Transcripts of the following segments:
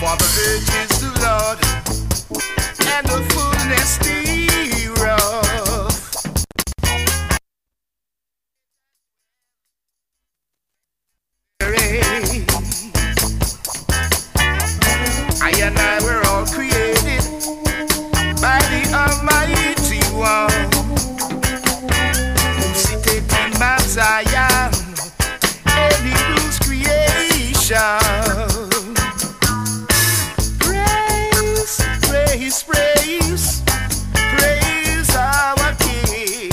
For the earth is the Lord, and the fullness thereof. I and I were all created by the Almighty One, who sitteth in Mount Zion, and he rules creation. Praise, praise, praise, praise our King.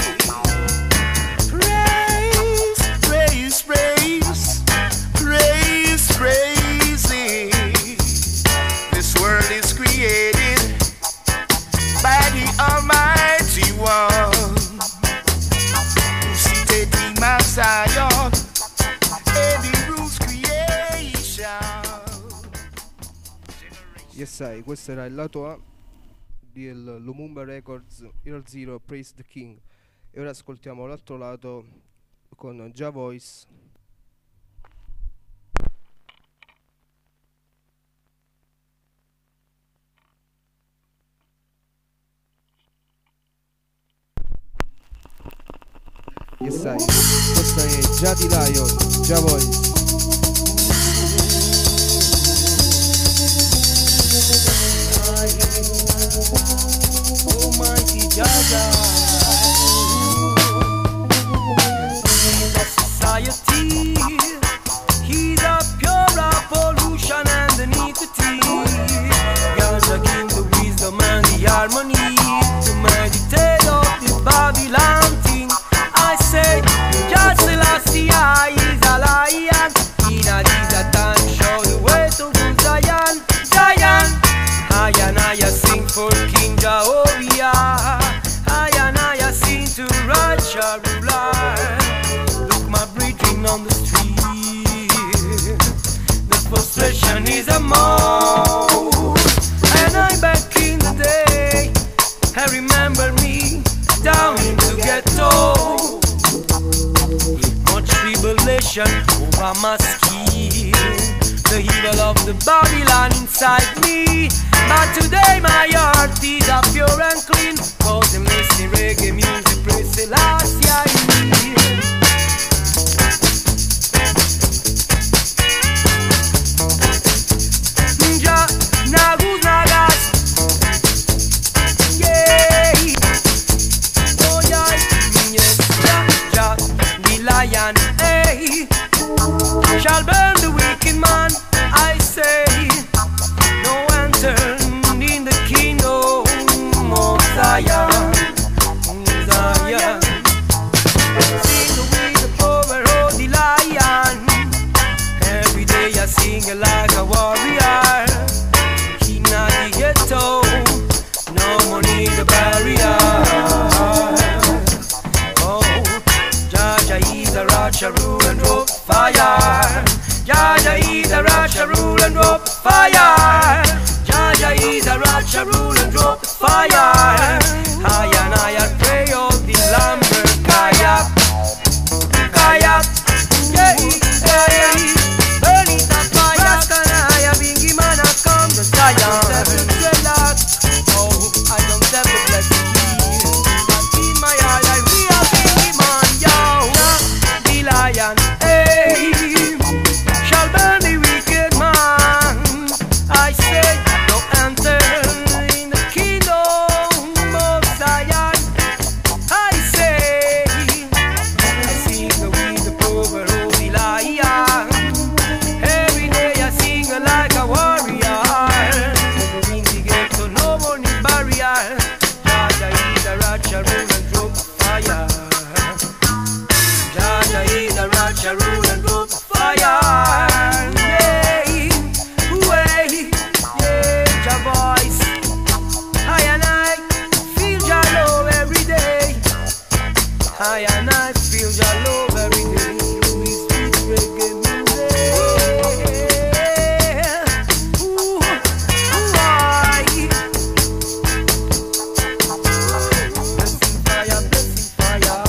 Praise, praise, praise, praise, praise Him. This world is created by the Almighty One, who seated in Mount Zion, and he rules creation. Yes, sai, questo era il lato A del Lumumba Records, Year Zero, Praise the King. E ora ascoltiamo l'altro lato con Jah Voice. Yes, sai, questa è Jah the Lion, Jah Voice. Almighty Jaja, He's a society, He's a pure pollution and the nicotine. Jaja give the wisdom and the harmony to meditate of the Babylon thing. I say, Jah Selassie is a lion, in a desert and show the way to Zion, Zion. I and I sing for King Jehovah. I and I sing to Raja ruler. Look my brethren on the street. The frustration is a more. And I back in the day. I remember me down in the ghetto. Much tribulation over my skin. The evil of the Babylon inside me. But today my heart is a pure and clean, cause I'm listening reggae music, praise Selassie I need. Jah, Nagus, Nagas, yeah. Oh yeah, yes, Jah, the lion, hey, shall burn the wicked man, I say. No enter in the kingdom of Zion, Zion. Sing with the power of the lion. Every day I sing like a warrior. In the ghetto, no more need a barrier. Oh, Jaja is a Raja rule and rope fire. Jaja is a Raja rule and drop fire. Jaja is a Raja rule and drop fire. I and I pray of the lumber kaya, kaya, yeah, yeah. Burn it up fire, kanaya, bingi mana come to Zion. Oh, I don't have the blessing here, but in my eye I real bingi man, yo, the lion, hey. Burn the wicked man. I say, don't enter in the kingdom of Zion. I say, I sing with the power of the lion. Every day I sing like a warrior. In the ghetto, no more need barrier. Jaja is a Raja rule and drop fire. Jaja is a Raja rule and drop fire. I and I feel your love every day. We speak reggae music. Ooh, I. Blessing fire, blessing fire.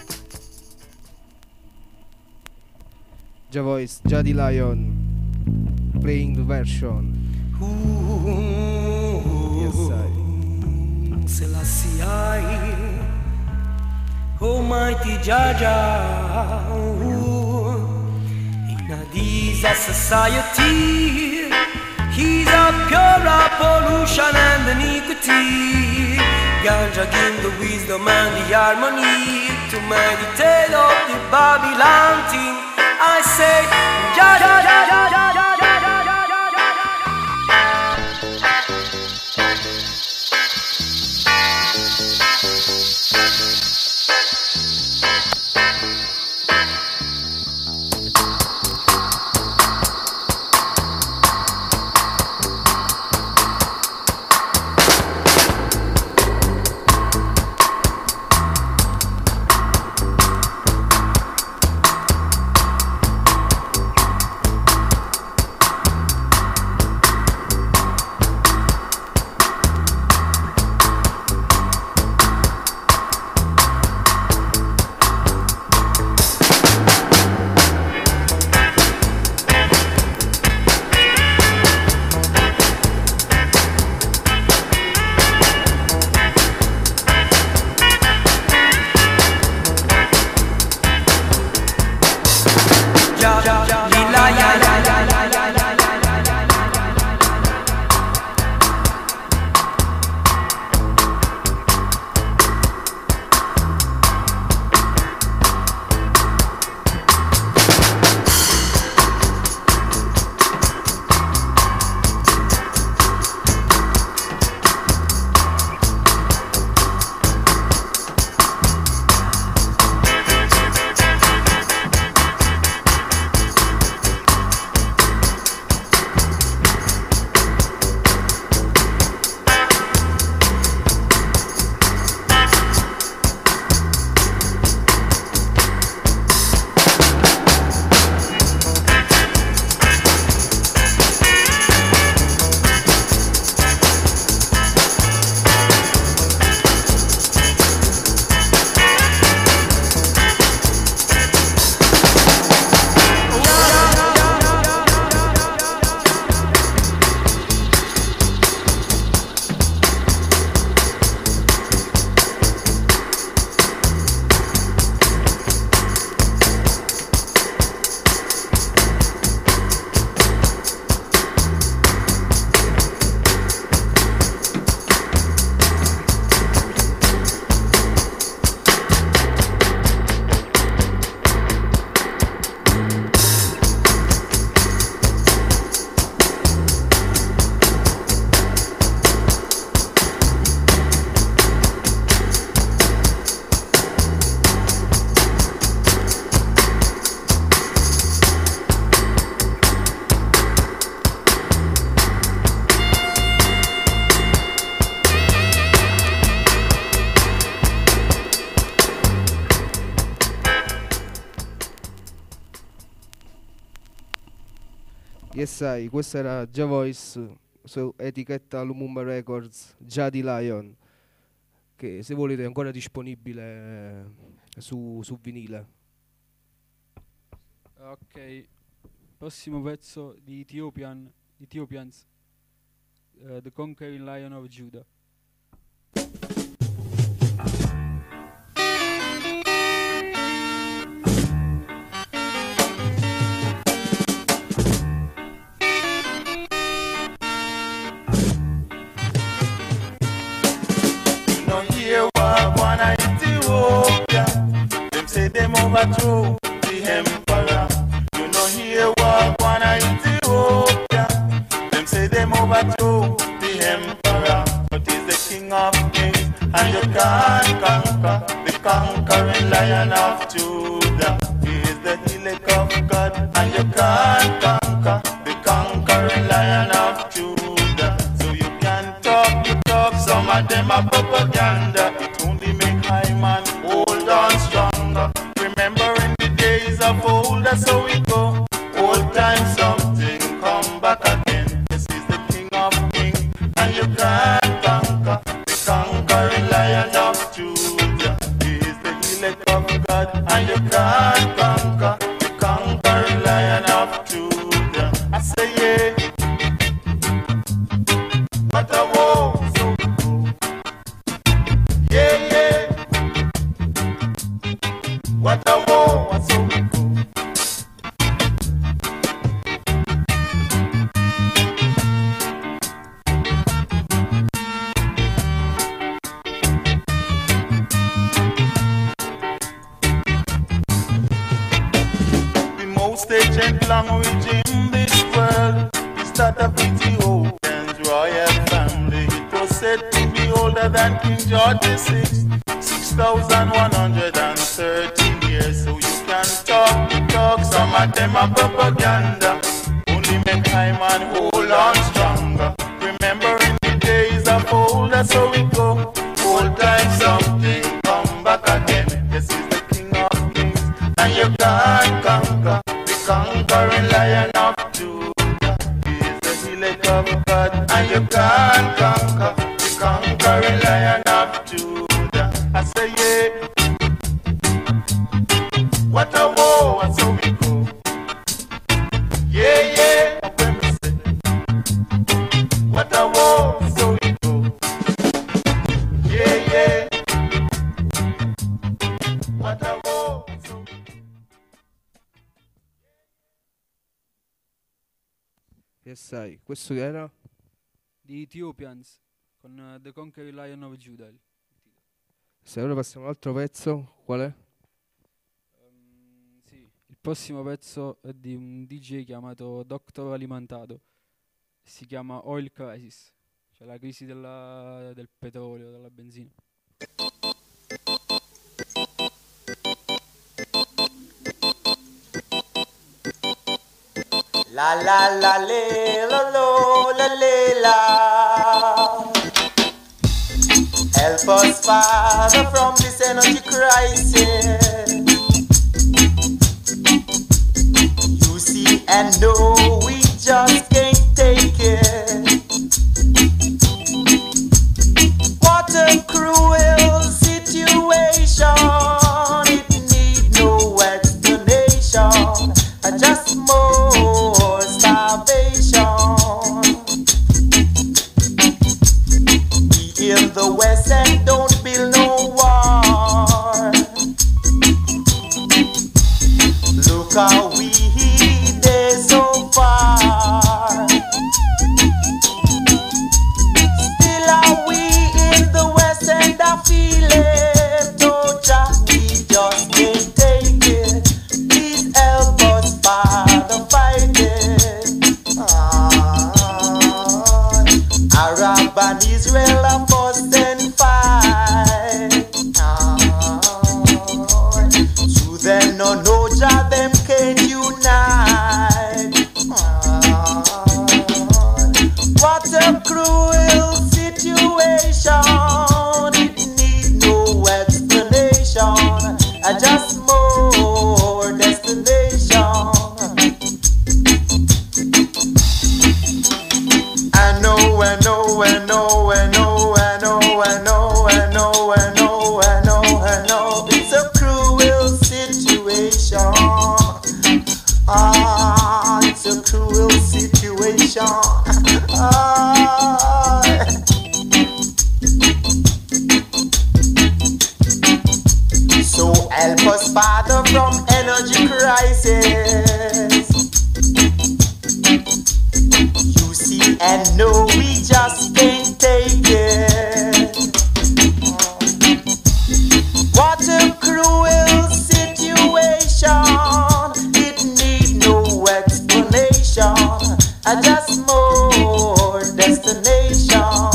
Jah Voice, Jah the Lion. playing the version. Yes, Selassie I, Almighty Jaja, in a disaster society, he's a pure pollution and iniquity. Ganja give the wisdom and the harmony to meditate of the Babylon thing. I say, Jaja, Jaja, Jaja, Jaja, Jaja. Yes, sai, questa era Già Voice su etichetta Lumumba Records, Già di Lion, che se volete è ancora disponibile su vinile. Ok, prossimo pezzo di Ethiopians, The Conquering Lion of Judah. Overthrow the emperor. You know here what one Ethiopia. Them say them overthrow the emperor, but he's the king of kings, and you can't conquer the conquering lion of Judah. He is the elect of God, and you can't conquer the conquering lion of Judah. So you can talk, some of them are propaganda. It only make high man hold on stronger. Remembering the days of old, that's how we go. Old time something come back again. This is the king of kings, and you can't conquer the conquering lion of Judah. He is the elect of God, and you can't conquer the conquering lion of Judah. I say yeah. staging language in this world. Is that of Ethiopian's royal family? It was said to be older than King George VI, 6,113 years. So you can talk the talk, some of them are propaganda. Only make time and hold on stronger. Remembering the days of old, that's how we go. Old time something come back again. This is the King of Kings, and you can't conquer. The conquering Lion of Judah. He is the elect of God, and you can't conquer. The conquering Lion of Judah. I say yeah. What a war, and so we go. Yeah, yeah. When we say, what a war, so we go. Yeah, yeah. What a war, so we go. Yes, sai, questo che era? Di Ethiopians con The Conquering Lion of Judah. Se ora passiamo all'altro pezzo, qual è? Sì, il prossimo pezzo è di un DJ chiamato Dr. Alimentado. Si chiama Oil Crisis, cioè la crisi del petrolio, della benzina. La la la le la lo la le la. Help us, Father, from this energy crisis. You see and know we just can't take it. What a cruel situation. It need no explanation. Just more starvation. We in the West and don't build no war. Look how we there so far. Still are we in the West and I feel it. Oh, Jah, we just can't take it. Please help us, Father, fight it. Arab and Israel are fuss and fight. To them no Jah, them can't unite. What a cruel situation. It need no explanation. Just more destination. I know, I know, I know, I know, I know, I know, I know, I know, I know, I know. It's a cruel situation. Ah, it's a cruel situation. Ah. So help us, Father, from energy crisis. You see and know we just can't take it. What a cruel situation. It need no explanation. Just more destination.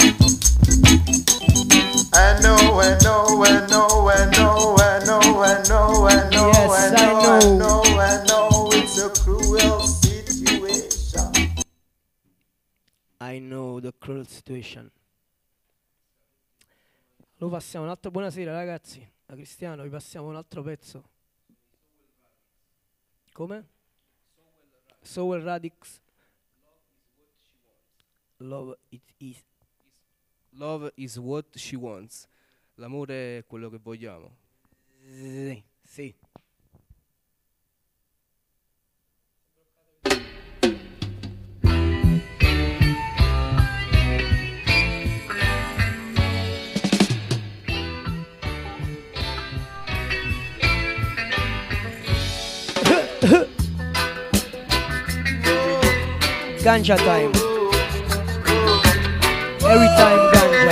I know, I know, I know, I know, I know, I know, I know, Yes, I I know, know. I know, I know, it's a cruel situation. I know the cruel situation. Lo passiamo un altro. Buonasera ragazzi, da Cristiano vi passiamo un altro pezzo. Come? Soul Radix. Love it is. Love is what she wants. L'amore è quello che vogliamo. Sì, sì. Ganja time. Every time ganja.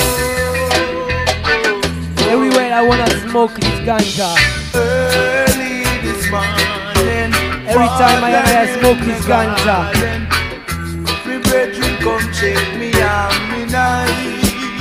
Everywhere I wanna smoke this ganja. Early this morning, Every time I smoke this ganja. Me brethren come check me and me night.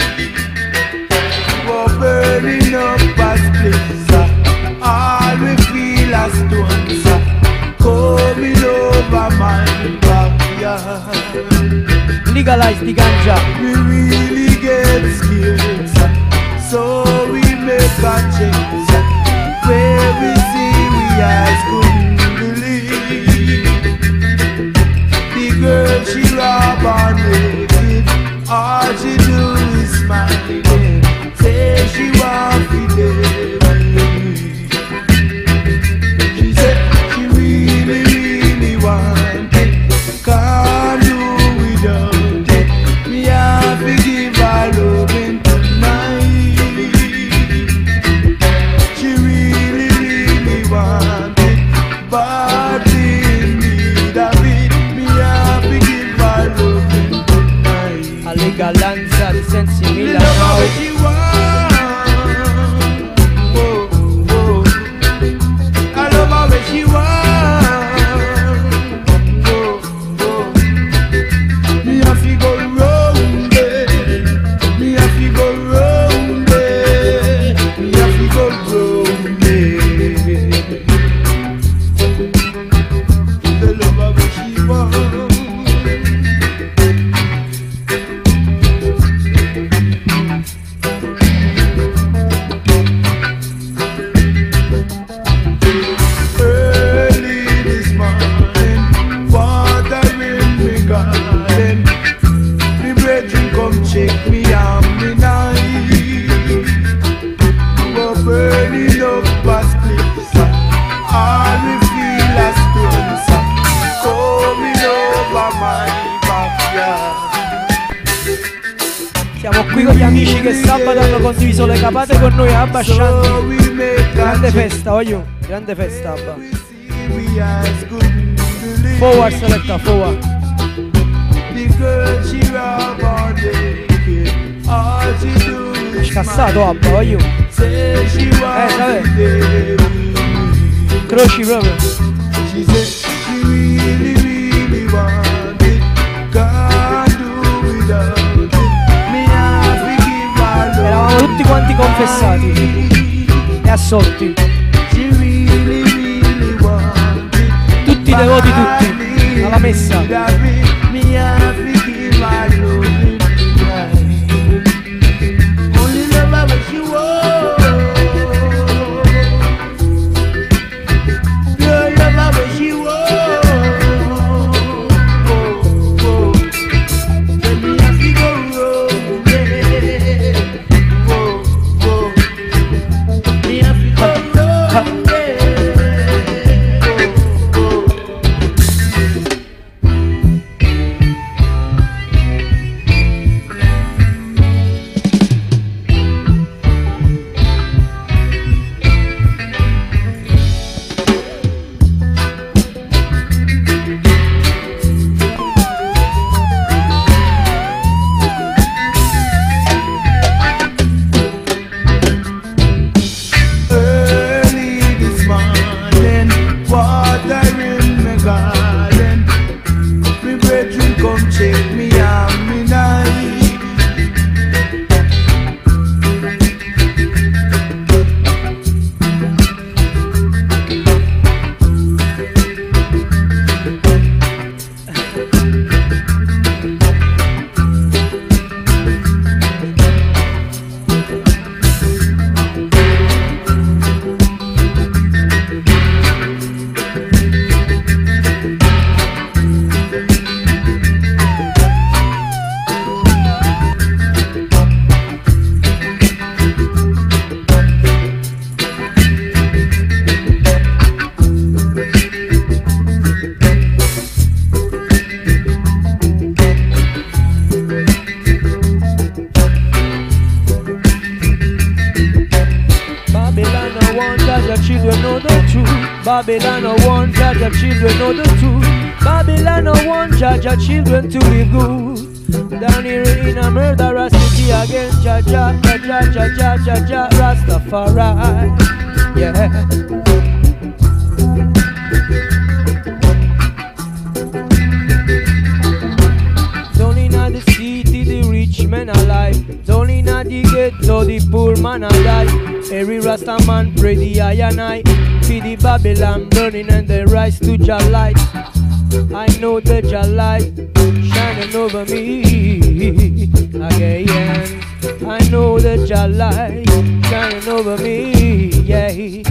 We're burning up as place. All we feel as stones coming over my backyard. Legalize the ganja. We really get scared, so we make a change. Where we see we eyes couldn't believe. The girl she rob and naked, all she do is smile. Say she want to live. She said she really, really want it. Can't do without it. Me have to give her loving tonight. She really, really want it. But in need of it. Me have to give her loving tonight. A legal lanza, the sense Me similar love her now. when she want. Oh, oh. I love her when she want. Oh, oh. Me have to go round it. Me have to go round it. Me have to go round it. The love her when she want. Early this morning, watering me garden. Me brethren come check me and me night. We're burning up as place. All we feel as stones coming over my backyard. Siamo qui con gli amici che sabato hanno condiviso le capate con noi a Bascianti. So we make a Grande change. festa, voglio. Grande festa, Abba. We see we eyes couldn't believe. Forward selecta, forward. The girl she rob on naked. All she do is Scassato, Abba, voglio. say she wants vabbè. to live. Croci proprio. She said she really, really want it. Can't do without it. Me have to give her Eravamo love. tutti quanti confessati e assolti. She really, really want it. Tutti devoti, tutti. Alla messa. Me have to give her love tonight. Only love her when she want. Girl, love her when she want. Oh, oh. Then me have to go round it. Oh, oh. Me have to go round it. Oh, oh. Early this morning, watering my garden. Me brethren come check me and me night. Babylon no one judge your children know the truth. Babylon no one judge your children know the truth. Babylon no one judge your children to live good. Down here in a murderous city again, Jah Jah, Jah Jah, Jah Jah, Jah Jah, Rastafari. Yeah. a the ghetto, the poor man a die. Every Rasta man pray the eye and eye. See the Babylon burning and they rise to Jah light. I know the Jah light shining over me again. I know the Jah light shining over me, yeah.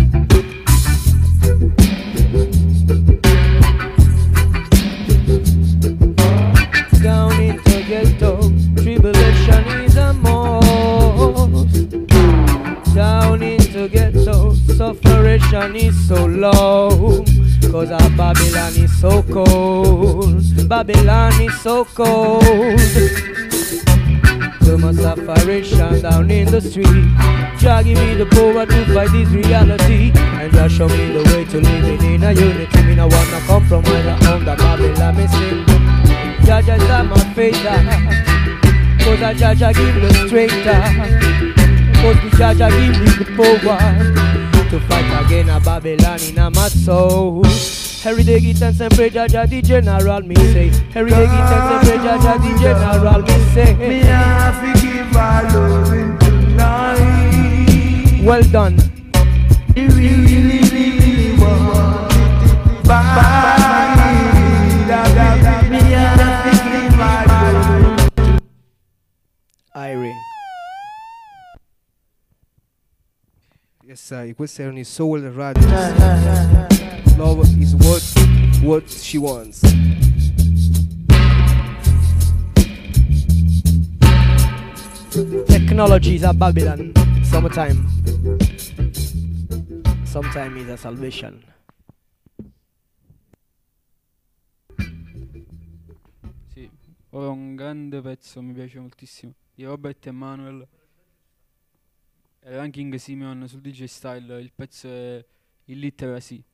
Down into ghetto, tribulation is a most. Down into ghetto, sufferation is so low. Cause our Babylon is so cold. Babylon is so cold. So much sufferation down in the street. Jah give me the power to fight this reality. And Jah show me the way to living in a unity. Me no wanna compromise on the Babylon me sing. Jah Jah is my faith. Cause a Jah Jah give the strength. Cause the Jah Jah give me the power to fight again a Babylon in a my soul. Every day give thanks and pray Jah Jah the general me say. Every day give thanks and pray Jah Jah the general me say. Me have to give our loving tonight. Well done. You really want it back. Me have to give our loving. Irene. Yes, questi erano i Soul Radio. Love is what she wants. Technology is a Babylon. Summertime. Sometime is a salvation. Sì, ora un grande pezzo, mi piace moltissimo, di Robert Emanuel e Ranking Simeon sul DJ Style. Il pezzo è Illiteracy,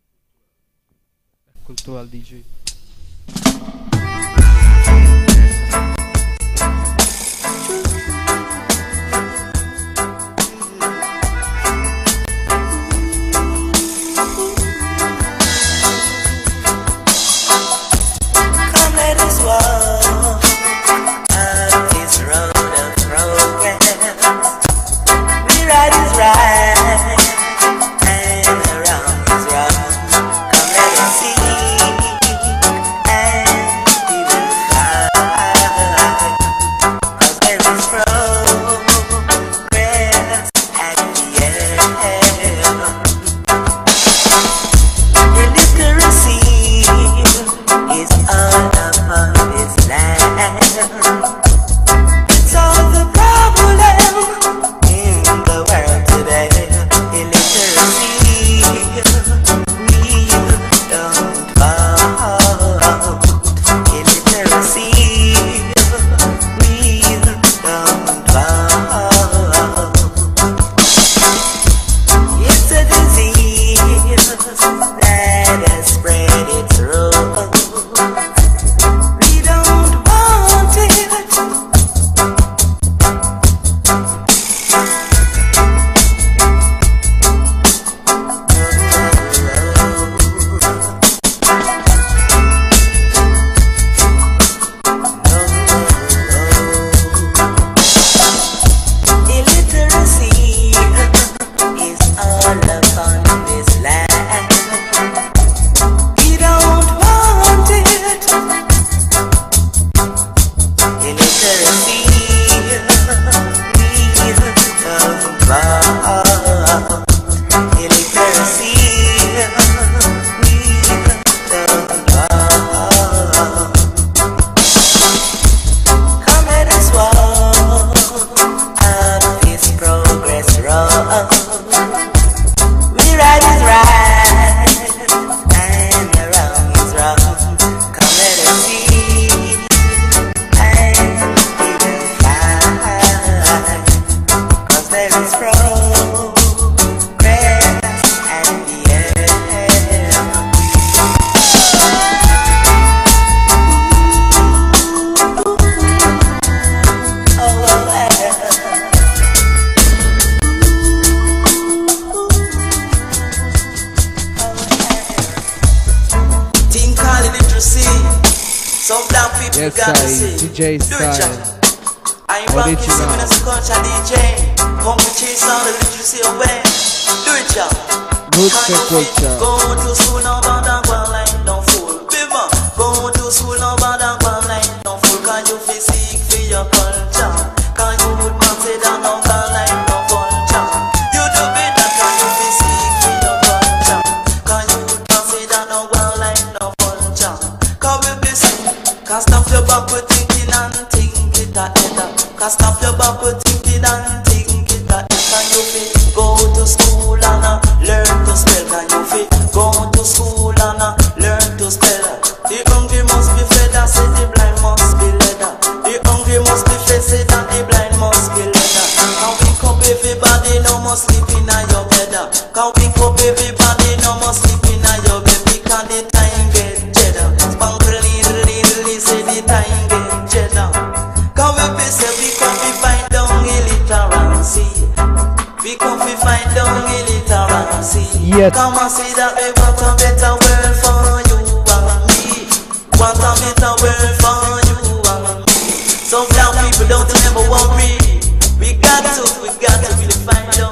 Cultural DJ. Yes, DJ Style. I rock you, singing as a culture DJ. Come to chase all the literacy away. Do it, y'all. Roots and culture. Go to school, no bother, go like no fool. Bimba, go to school, no bother, go like no fool. Can you feel sick for your culture? Can you would not say that no go like no culture? You do better, can you feel sick for your culture? Can you would not say that no go like no culture? Come with this, can't stop your back with thinking and think it ahead. Can't stop your back with thinking and think it ahead. Can you feel go to school and learn to spell? Can you feel go to school and learn to spell? The hungry must be fed, I say the blind must be led. The hungry must be fed, say that the blind must be led. Can wake up everybody, no more sleep in your bed. Can wake up everybody, no more sleep in your bed. Because the time get cheddar. Spankrly, say the time get cheddar. Can we be say we can be find down illiteracy? We can be find down illiteracy. Yes. Come and see that we want a better world for you and me. Want a better world for you and me. So black people don't never worry. We got to really find down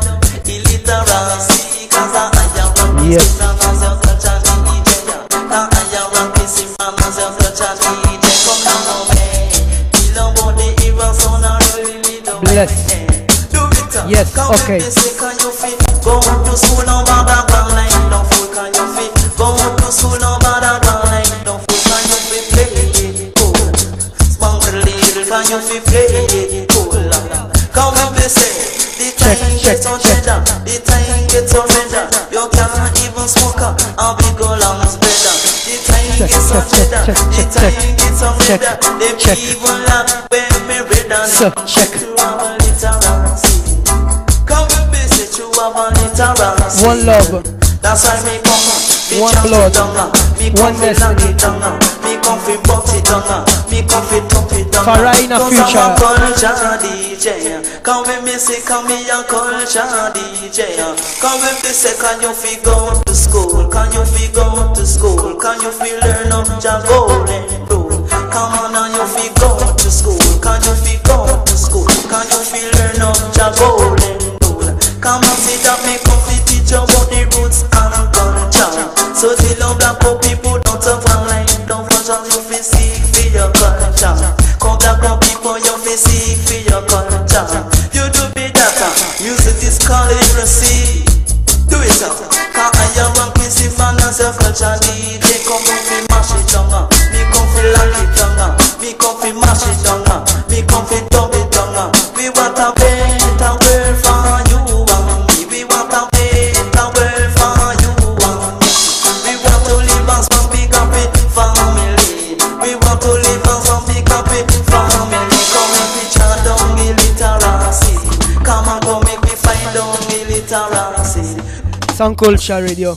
illiteracy. Cause I am a Yes. from myself, such as DJ. I am a PC from myself, such as DJ. Come down, man. We love what the evil son are really don't Bless. do it. Yes, Come okay. with this, can you feel? Go to school, no bother, go like no fool. Can you feel? Go to school, no bother, go like no fool. Can you feel? Play it cool. Spangle little, can you feel? Play it cool. Come with this, the time gets on cheddar. The time gets on cheddar. You can't even smoke up. I'll be go long as better. The time gets on cheddar. The time gets on cheddar. The people laugh when me read and Check. to our literacy. Come with me, say to our literacy. One love. That's why me come. Me One chant blood. it down. Me One come fi knock destiny. it down. Me come fi butt it down. Me come fi top it down. For right in the Cause future. I'm a culture DJ. Come with me, say come me a culture DJ. Come with me, say can you fi go to school? Can you fi go to school? Can you fi learn up your golden rule? Come on now, you fi go to school. Can you fi go to school? Can you fi learn up your golden rule? Come on, see that me come fi teach you about the roots and culture. So till you black up people don't talk online, don't function, you fi seek for your culture. Come black up people, you fi seek for your culture. You do be that, music is called literacy. Do it up, cause I am one Quincy fan and self-culture DJ. Come fi mash it down, me come fi lock it down, me come fi mash it down, me come fi dub it down. We want a better world for you and me. We want a better world for you and me. We want to live as one big happy family. We want to live as one big happy family. Come and we chant down illiteracy. Come and come make me find down illiteracy. Sound Culture Radio.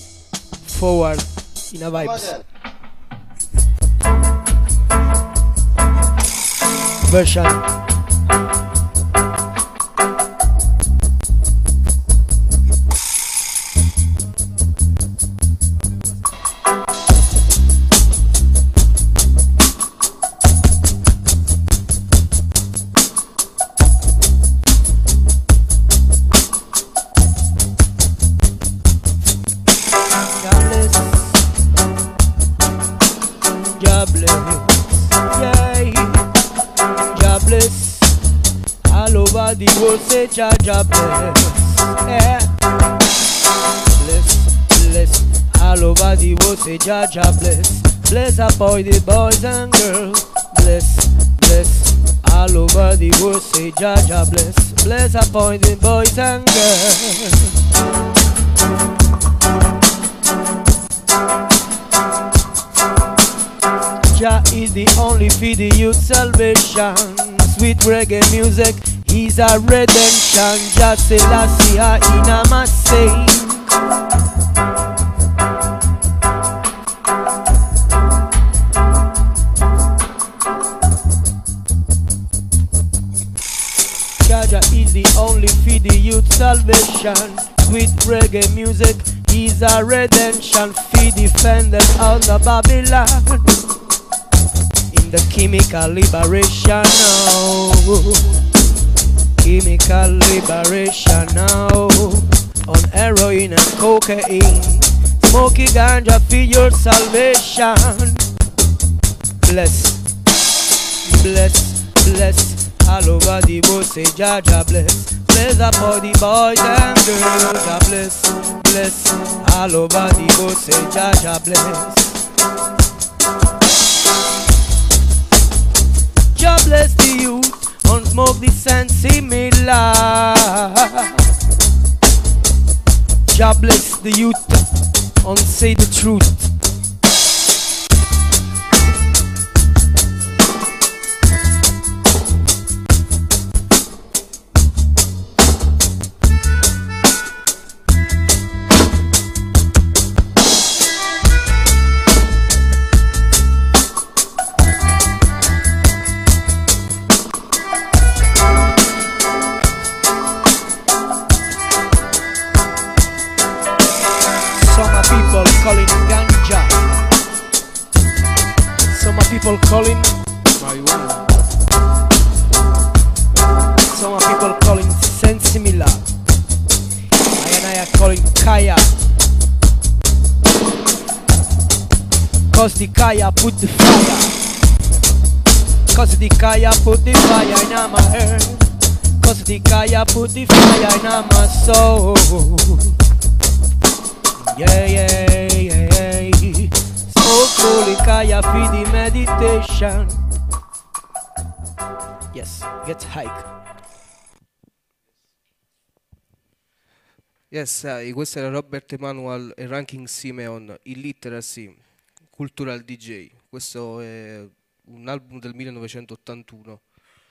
Forward in a vibes. Version. The world say Jah Jah bless, yeah. Bless, all over the world say Jah Jah bless. Bless up all the boys and girls. Bless, all over the world say Jah Jah bless. Bless up all the boys and girls. Jah is the only for the youth salvation. Sweet reggae music. He's a redemption, just Selassie in a Marseille. Jaja is the only for the youth salvation. Sweet reggae music, he's a redemption. He defended out of Babylon. in the chemical liberation now. Chemical liberation now. On heroin and cocaine. Smoky ganja for your salvation. Bless, bless, bless. All over the world say Jaja bless. Bless up all the boys and girls. God bless, bless. All over the world say Jaja bless. Jah bless the youth on smoke the sensi mila. Jah bless the youth on say the truth. People calling marijuana. Some people calling sensimila. I calling kaya. Cause the kaya put the fire. Cause the kaya put the fire in my heart. Cause the kaya put the fire in my soul. Yeah, yeah, yeah, yeah. Holy kaya for the meditation. Yes, get hike. Yes, questo era Robert Emanuel e Ranking Simeon, Illiteracy, Cultural DJ. Questo è un album del 1981.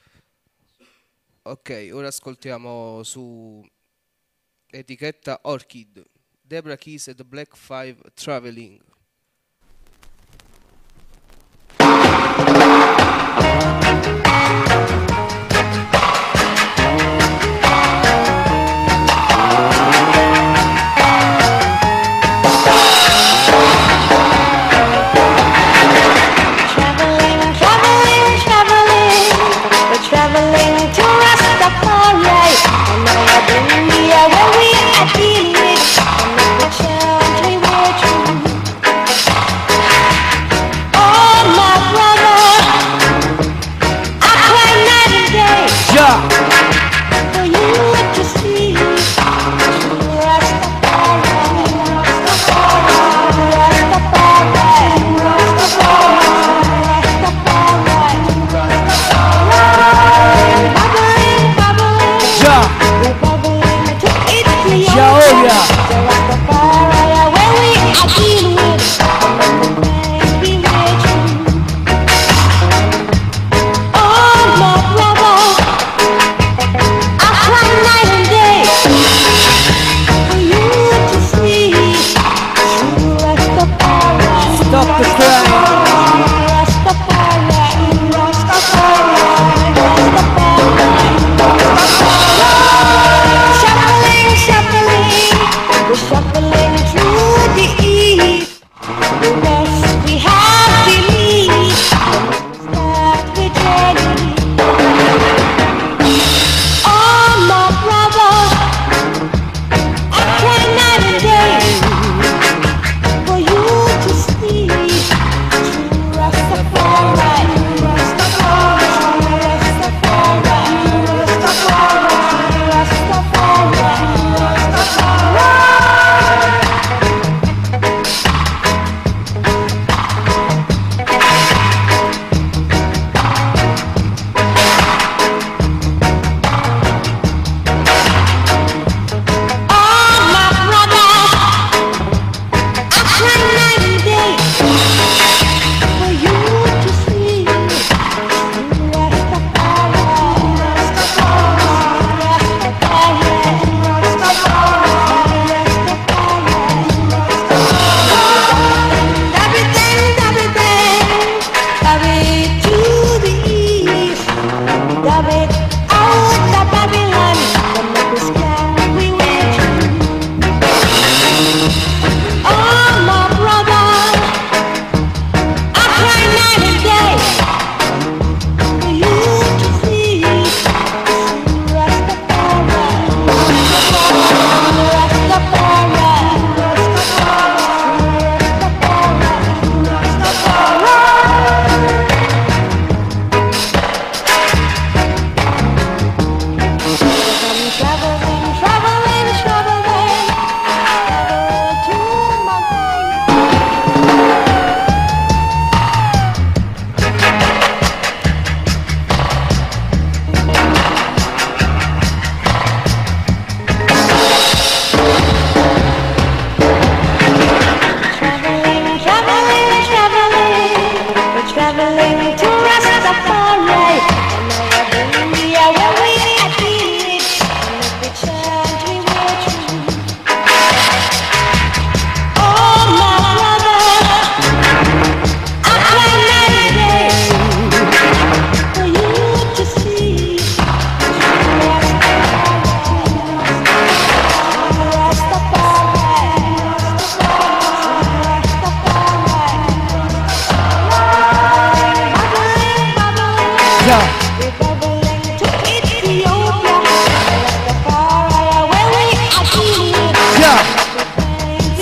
Ok, ora ascoltiamo su etichetta Orchid, Debra Keys e The Black Five Traveling. Traveling to Rastafari, and now I bring me where we are dealing with, and the country we're true. Oh my brother,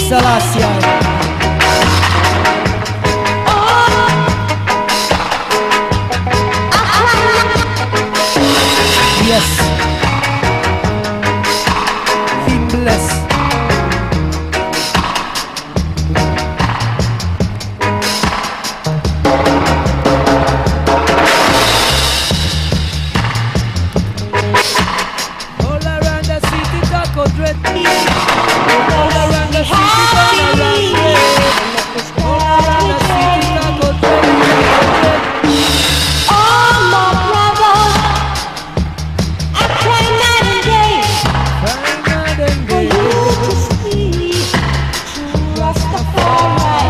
Selassie. Yes. Be blessed. All around the city, taco dread. All around the city, taco dread. All around the city, taco dread. Oh, my brother, I cry night and day for you to see true Rastafari.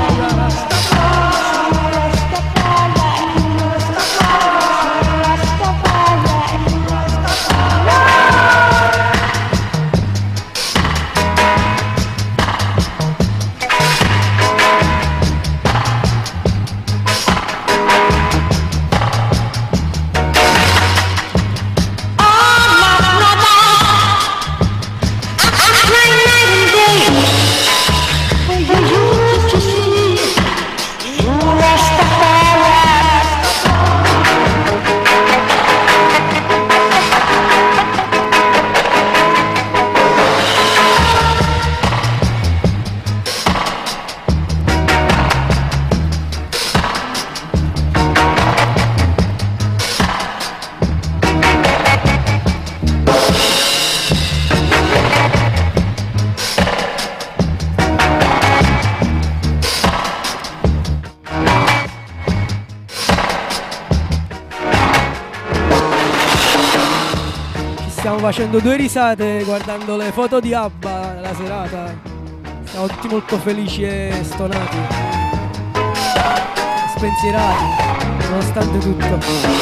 Stiamo facendo due risate guardando le foto di Abba della serata. Siamo tutti molto felici e stonati, spensierati, nonostante tutto.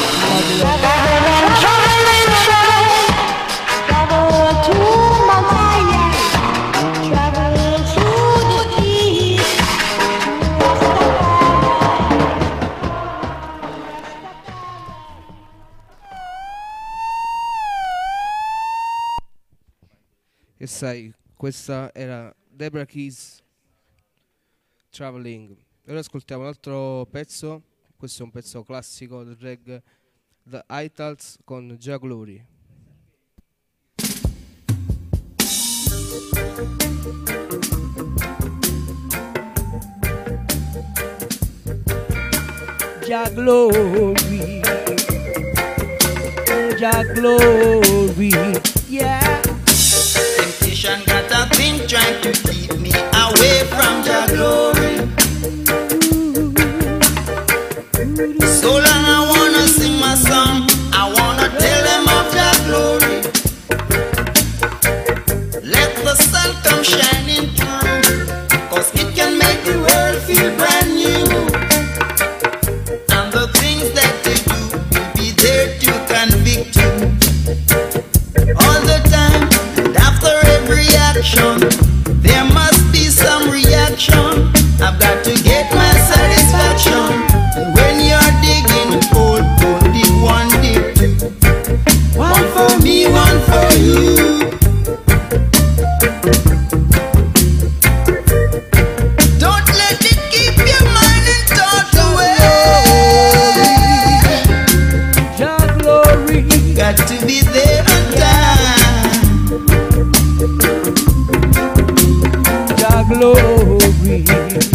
Travel to Montagna, travel to the east. E sai, questa era Debra Keys, Traveling. E ora ascoltiamo un altro pezzo, questo è un pezzo classico del reggae, The Itals con Jah Glory. Jah glory, Jah glory, yeah. Temptation got a thing trying to keep me away from Jah glory. So long I wanna sing my song, I wanna tell them of Jah glory. Let the sun come shining through, 'cause it can make the world feel brand new. And the things that they do will be there to convict you all the time. And after every action, there must be some reaction. I've got to get my satisfaction. And when you're digging hole, don't dig one, dig two. One for me, one for you. Don't let it keep your mind and thoughts away. Jah glory, Got to be there on time. Jah glory.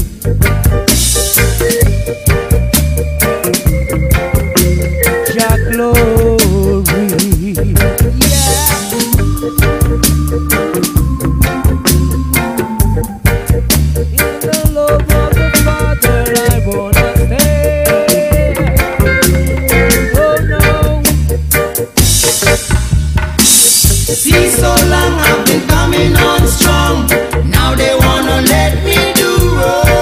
Jah glory, yeah. In the love of the Father I wanna stay. Oh no. See, so long I've been coming on strong. Now they wanna let me do wrong.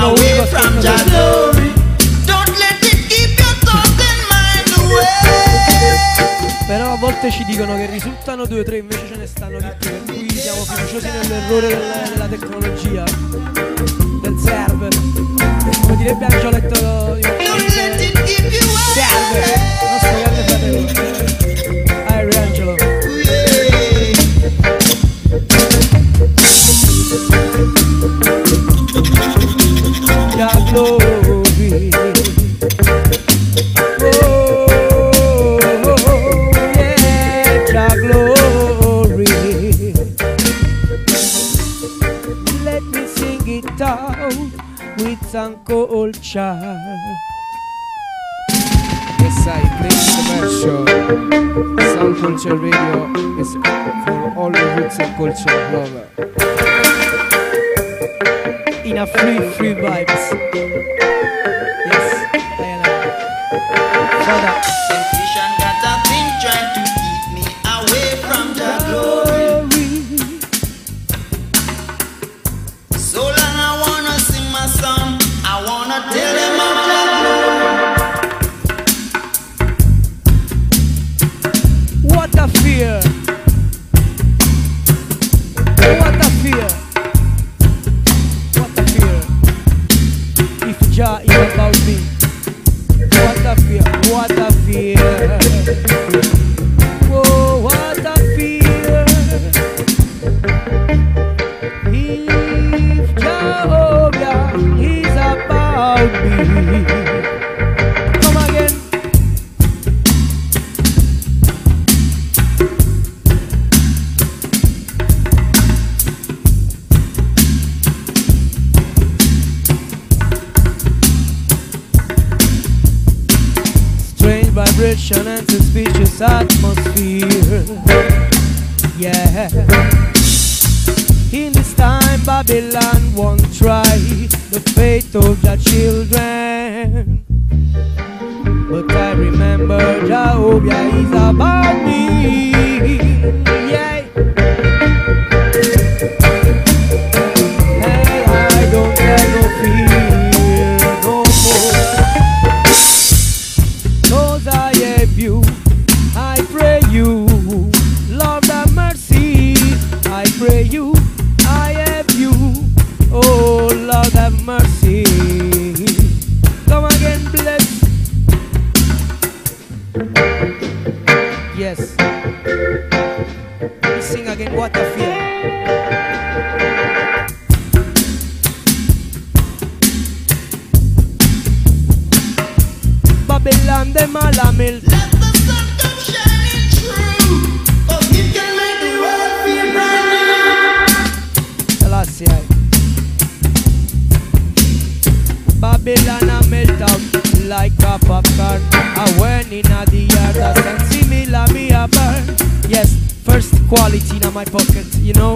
lo away unico from aspetto your che glory. Don't let it keep your thoughts and mind away. però a volte ci dicono che risultano 2 o 3, invece ce ne stanno di più, per cui siamo fiduciosi nell'errore della tecnologia, del server. Come direbbe Angioletto di Don't let it keep you server, away. nostro grande fratello. Harry Angelo. Your glory. Oh, yeah, your glory. Let me sing it out with Uncle Child. E sai, Playing Commercial, Sound Culture Radio is for all the roots and culture lover. In a free vibes. Yes, I am. Father. Temptation got a thing trying to keep me away from your glory. So long I wanna sing my song, I wanna tell them of your glory. What a fear. What a fear. What a fear. If Jah is about me. What a fear. What a fear. Oh, what a fear. If Jehovah is about me. Come again. Strange vibration and suspicious atmosphere. Yeah. In this time, Babylon won't try the fate of the children. But I remember Jehovah is about me. Yeah. Hey, I don't have no fear no more. 'Cause I have you, I pray you, Lord have mercy. I pray you, I have you, oh Lord have mercy. Come again, bless. Yes. We sing again, what a fear. Babylon, them all a melt. Let the sun come shining through, 'cause it can make the world feel brand new. Selassie. Babylon a melt out like a popcorn. I went in a the yard and similar me a burn. Yes, first quality in my pocket, you know.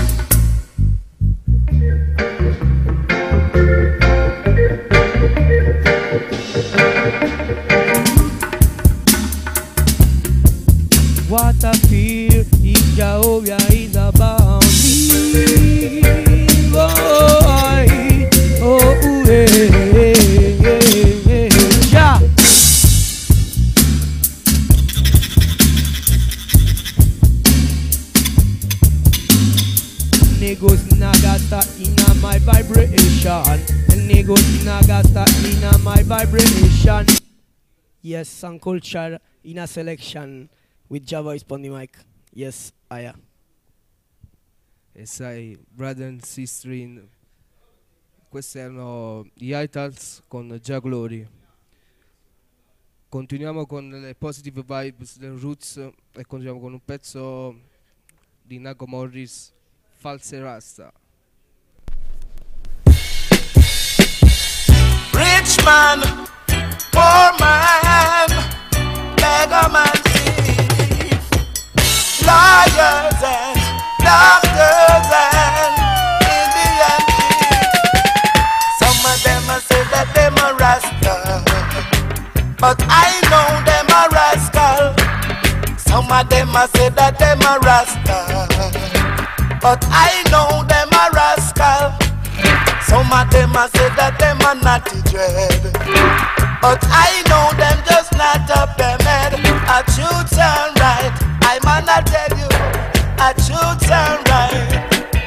What a fear if Jehovah is about me. Boy, oh, yeah. Negos nagata inna my vibration. Negos nagata inna my vibration. Yes, and culture in a selection with Java is on the mic. Yes, I am. E sai, brother and sister in, questi erano gli Itals con Jah Glory. Continuiamo con le positive vibes del Roots e continuiamo con un pezzo di Nago Morris, False Rasta. Rich man, poor man, beggar man, thief, liars and doctors and Indian chiefs. Some of them a say that them a Rasta, but I know them a rascal. Some of them a say that them a Rasta, but I know them a rascal. Some Some of them a say that them a naughty dread, but I know them just not up them head. A truth and right, I man I tell you, a truth and right.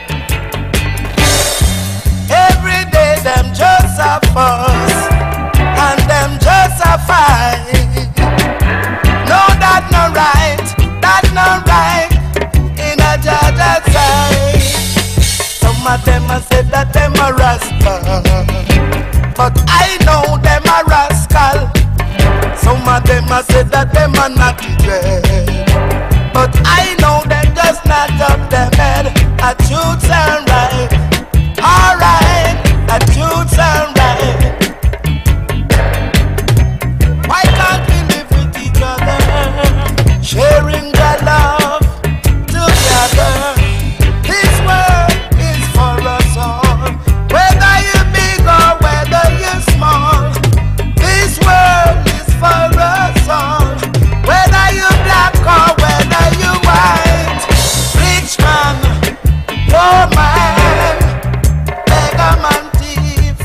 Every day them just a fuss, and them just a fight. No, that no right, that no right, in a judge's sight. Some of them a say that them a rascal, but I know them a rascal. Some of them a say that them a naughty dread, but I know them just not up them head. A truth and right, alright, a truth and right. Why can't we live with each other, sharing the love together? This world is for us all, whether you big or whether you small. This world is for us all, whether you black or whether you white. Rich man, poor man, beggar man, thief,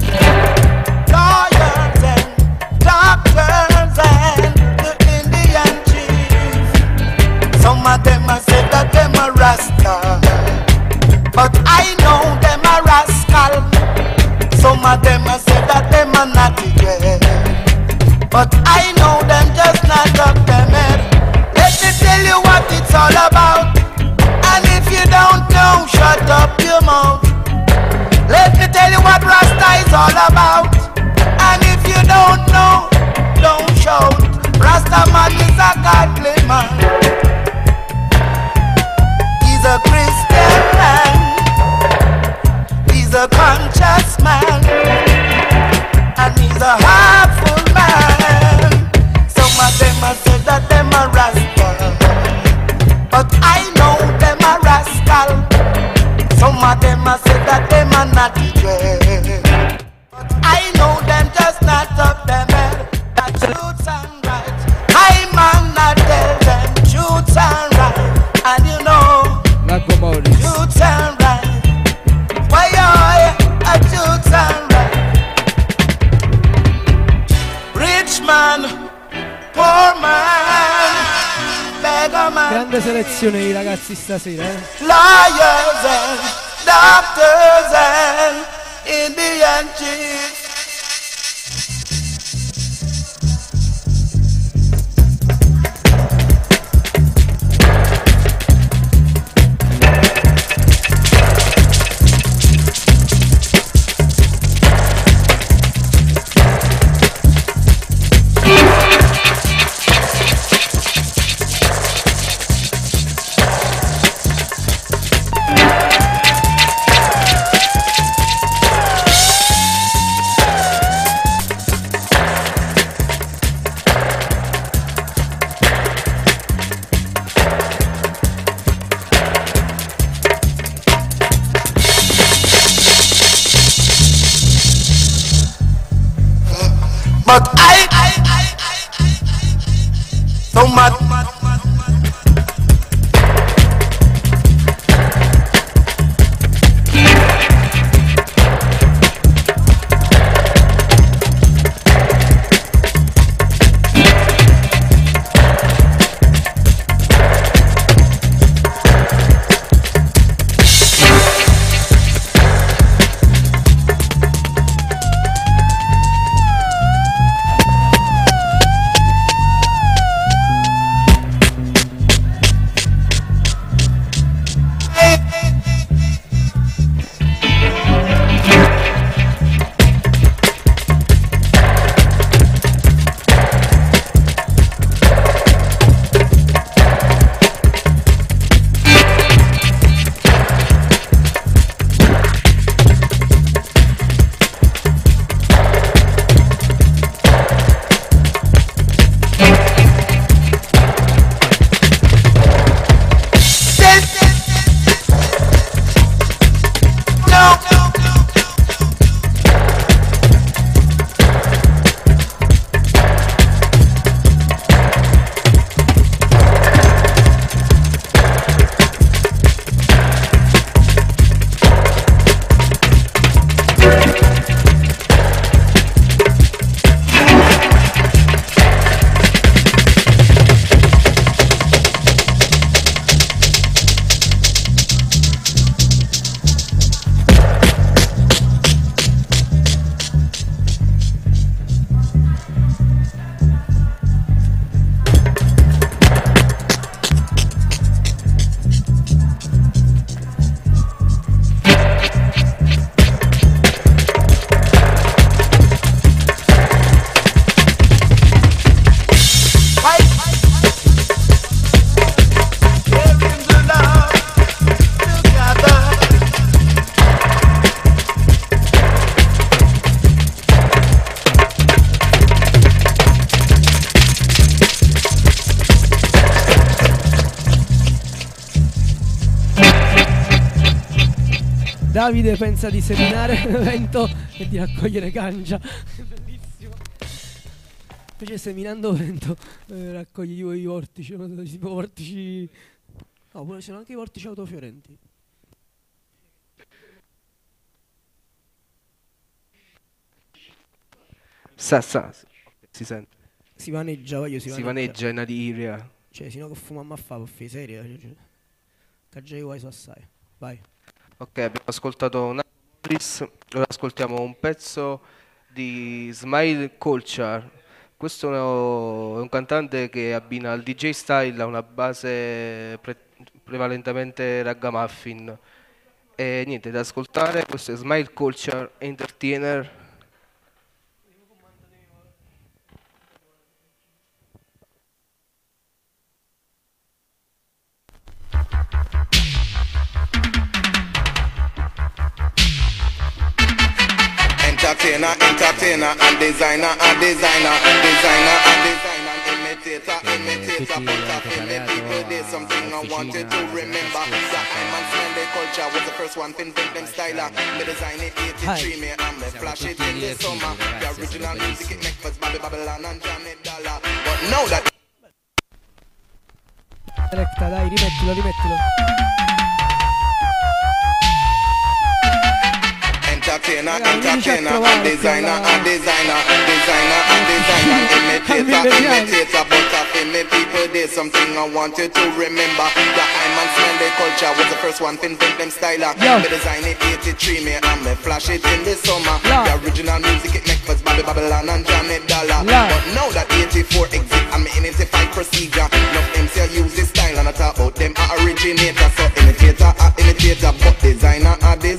lawyers and doctors and the Indian chief. Some of them a say that them a rascal, but I know them a rascal. Some of them a say that them a naughty dread, but I know them just not up them head. Let me tell you what it's all about, and if you don't know, shut up your mouth. Let me tell you what Rasta is all about, and if you don't know, don't shout. Rasta man is a godly man. He's a Christian man. He's a conscious man, and he's a heartful man. Some of them a say that them a rascal, but I know them a rascal. Some of them a say that them a naughty dread, but I know them just not up them head. That truth and right, I man not tell them truth and right, and you know Marco Maurice. truth and right. Why a truth and right. Rich man, poor man, beggar man, Grande selezione di ragazzi stasera, eh? lawyers and doctors and Indian chiefs. But so much. Davide pensa di seminare vento e di raccogliere ganja. Bellissimo. Invece seminando vento raccogli i vortici, tipo vortici. No, pure ci sono anche i vortici autofiorenti. Si sente. Si vaneggia, voglio Si vaneggia in Adiria. Cioè, sino che fumiamo a fa, per fare serie. Caggiai guai su assai. Vai. Ok, abbiamo ascoltato Morris, ora ascoltiamo un pezzo di Smile Culture. Questo è un cantante che abbina al DJ style a una base prevalentemente ragamuffin. E niente da ascoltare, questo è Smile Culture Entertainer. Entertainer, and designer, imitator, but I feel make people did something I wanted to remember. The Hyman Sunday culture was the first one to invent them style. Me design it 83, me and me flash it in the summer. The original music it make was Bobby Babylon and Janet Dollar. But now that Recta, dai, rimettilo. Entertainer, and designer, imitator, but I feel me people did something I wanted to remember. The Hyman Sunday culture was the first one to invent them style. Me design it 83, me and me flash it in the summer. The original music it make was Bobby Babylon and Janet Dollar. But now that 84 exist and me identify procedure, enough MC use this style and I talk about them a originator. So imitator, but designer,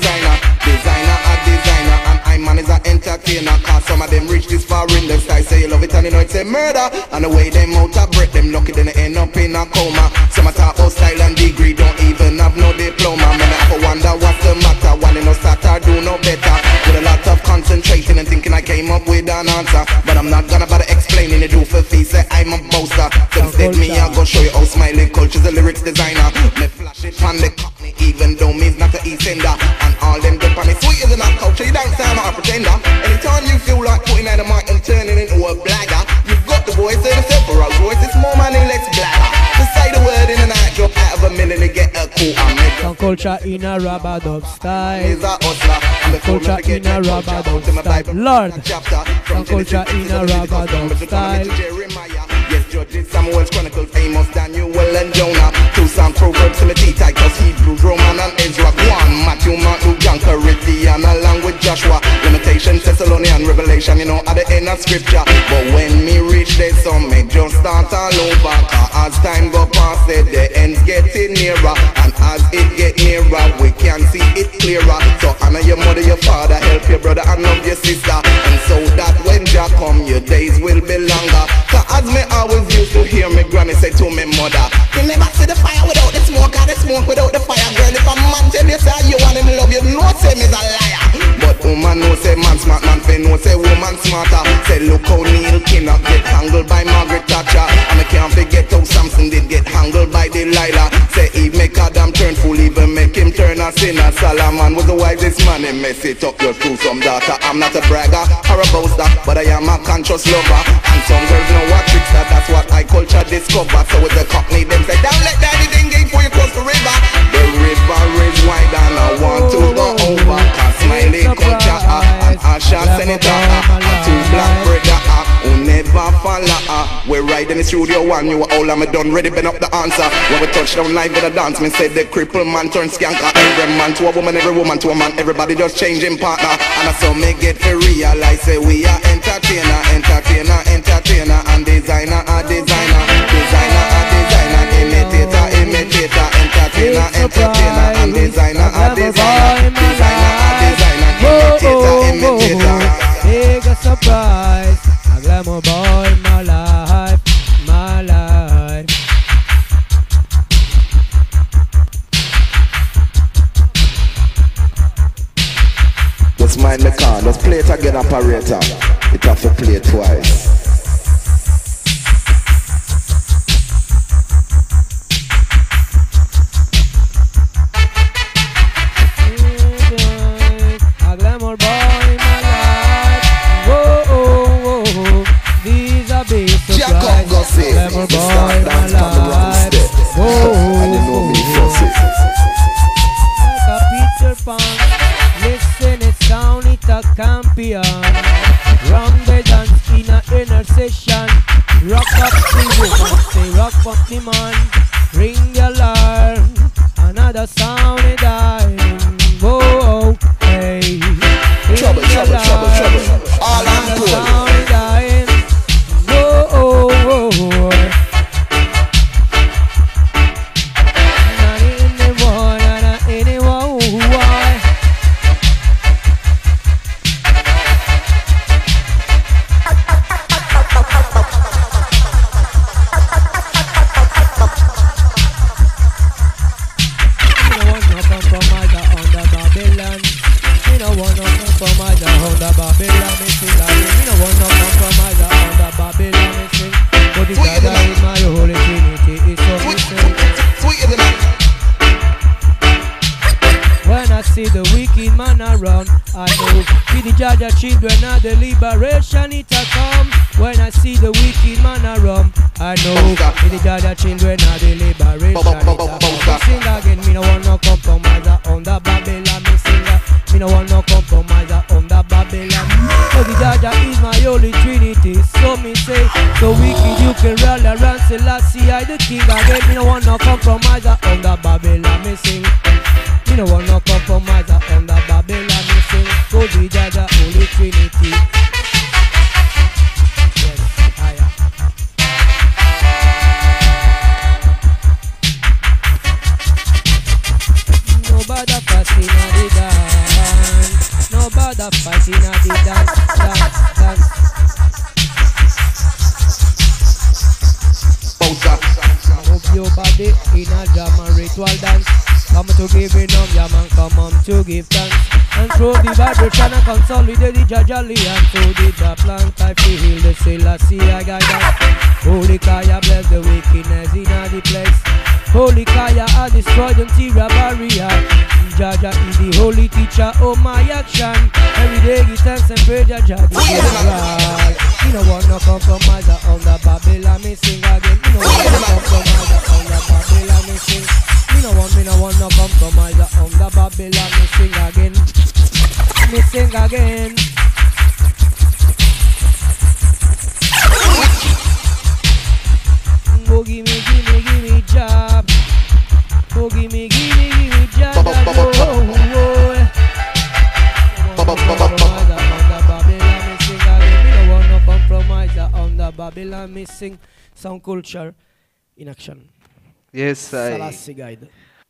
and I man is an entertainer. Cause some of them reach this far in them style. Say you love it and you know it's a murder. And the way them out of breath, them lucky then they end up in a coma. Some talk about style and degree, don't even have no diploma. Man I have to wonder what's the matter. One in no start or do no better. With a lot of concentrating and thinking I came up with an answer. But I'm not gonna bother explaining it. Do for fee, say I'm a boaster. So instead me I go show you how Smiley Culture's the lyrics designer. Me flash it on the cockney even though me's not a East Ender. And all them dip on it sweet as a not culture. You don't sound like a pretender. Anytime you feel like putting out a mic and turning into a blagger, you've got the voice of the several voice. It's more money, let's blagger. Just say the word in a night, drop out of a million to get a quarter. Some culture in a rubber dub style. Is a hustler. And culture in a rubber dub style. Lord. Some culture in a rubber dub style. Yes, Judges, Samuel's Chronicles, Amos, Daniel, and Jonah. Two Psalm Proverbs, Timothy, Titus, Hebrews, Roman, and Ezra. One, Matthew, Mark, Luke, John, Corinthians, along with Joshua. Limitation, Thessalonian, Revelation, you know, at the end of scripture. But when me reach this, some me just start all over. As time go past, the end's getting nearer. And as it get nearer, we can see it clearer. So honor your mother, your father, help your brother, and love your sister. And so that when Jah come, your days will be longer. As me always used to hear me granny say to me mother, you never see the fire without the smoke, or the smoke without the fire. Girl, if a man tell you say you want him love you, no say me's a liar. But woman know say man smart, man fe know say woman smarter. Say look how Neil Kinnock get handled by Margaret Thatcher. And I can't forget how Samson did get handled by Delilah. Say Eve make Adam turn fool, even make him turn a sinner. Solomon was the wisest man, he mess it up just through some data. I'm not a bragger or a boaster, but I am a conscious lover. And some girls know what tricks that's what I culture discover. So with the cockney them say, don't let daddy dinghy before you cross the river. The river is wide and I want to go over. Cause Smiley Culture and Asha Senator and two black brother who never follow. We're right in the studio one, you all I'm done ready, been up the answer. When we touch down live with a dance, me say the cripple man turn skanker. Every man to a woman, every woman to a man, everybody just changing partner. And I saw me get to realize say we are entertainer, and designer, imitator, entertainer, and designer, imitator. Big a surprise, a glamour boy, my life. Just mind the car, just play it again, operator. It have to play it twice. conversation. Rock up the woman, say rock up the man. Ring the alarm, another sound is dying. Whoa, hey. Ring Trouble, the trouble, trouble, alarm, trouble, trouble. All I'm another good. sound is dying. Whoa, whoa, whoa. Not anyone, not anyone, why? Me no want no compromiser on the Babylon. Me sing again. Me no want no compromiser on the Babylon. Me sing. But the Jaja is my holy trinity. It's so me sing. When I see the wicked man around, I know see the Jaja children and the liberation it a come. When I see the wicked man around, I know see the Jaja children and the liberation it a come. Me sing again. Me no want no compromiser on the Babylon. Me sing. Me no want no compromiser on the Babylon. So the Jaja is my holy trinity. So me say, so wicked you can rally around Selassie I the king again. Me no want no compromiser on the Babylon. Me sing. Me no want no compromiser on the Babylon. Me sing. So the Jaja holy trinity. Yes, higher. Nobody fasting on the dance. Nobody fasting on the dance. Dance. Move your body in a jam and ritual dance. Come to give it up, yeah man, come on to give thanks. And through the vibration and consolidate the Jajali. And through the plant I feel the Selassie I got that. Holy Kaya bless the wickedness in the place. Holy Kaya I destroy the interior barrier. Jaja is the holy teacher of my action. Every day give thanks and pray Jaja the right. Me no want no compromiser on the Babylon. Me sing again. Me no want no compromiser on the Babylon. Me sing. Me no want no compromiser on the Babylon. Me sing again. Me sing again. Oh give me job. Oh give me job. Compromiser on the Babylon. Me sing sound culture in action. Yes, Selassie guide.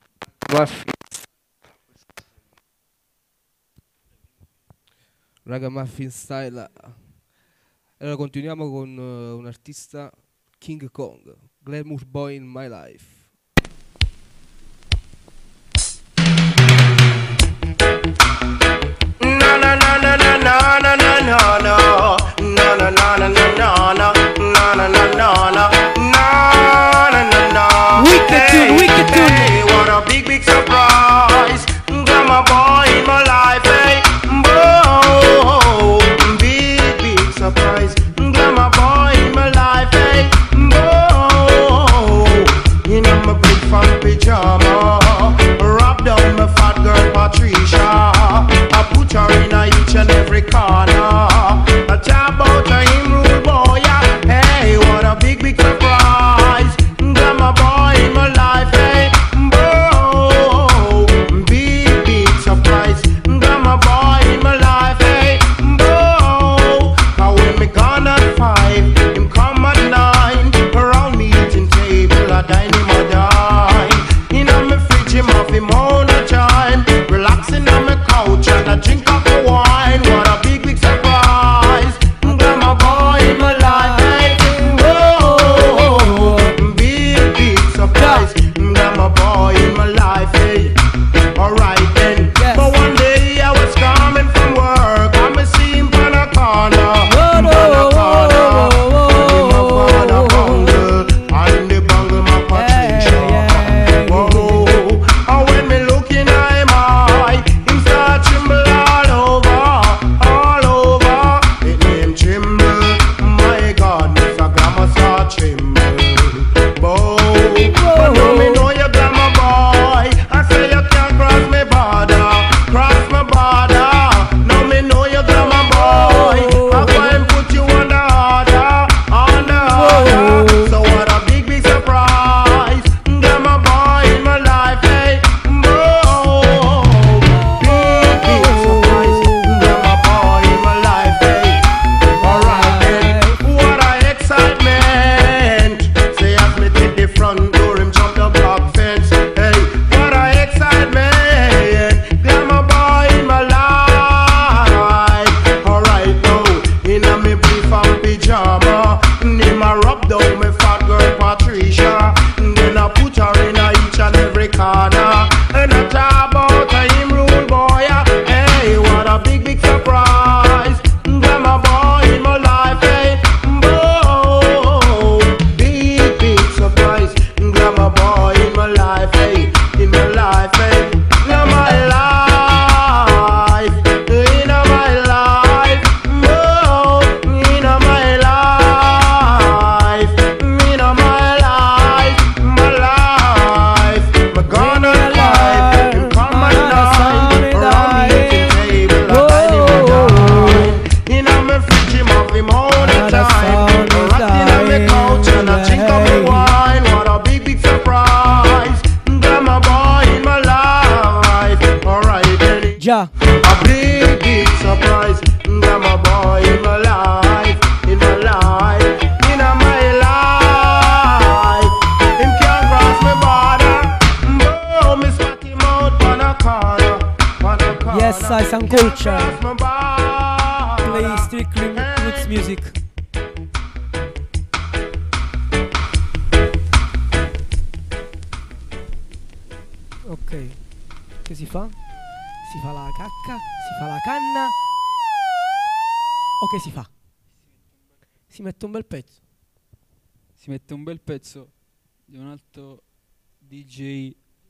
Ragamuffin style. Allora continuiamo con un artista, King Kong, Glamour Boy in My Life. No no no no no no no no no no no no no no no no no no no no. Wicked tune. Hey, what a big surprise! Glamour boy in my life, hey, whoa, big surprise. Glamour boy in my life, hey, whoa. You know my big fan pajama, wrap down my fat girl Patricia. I put her in each and every corner. him off him all the Another time. sound is Rocking on the couch and I drink up the wine. What a big, big surprise. Grandma boy in my life. Alright, then. Già. A big, big surprise. Grandma boy in my life. In my life. In my life. Him can't cross my border. Oh, me spot him out on a corner. On a corner. Yes, I some culture. Cross my border. Play strictly roots music. Ok, che si fa? Si fa la cacca, si fa la canna. O che si fa? Si mette un bel pezzo. Si mette un bel pezzo di un altro DJ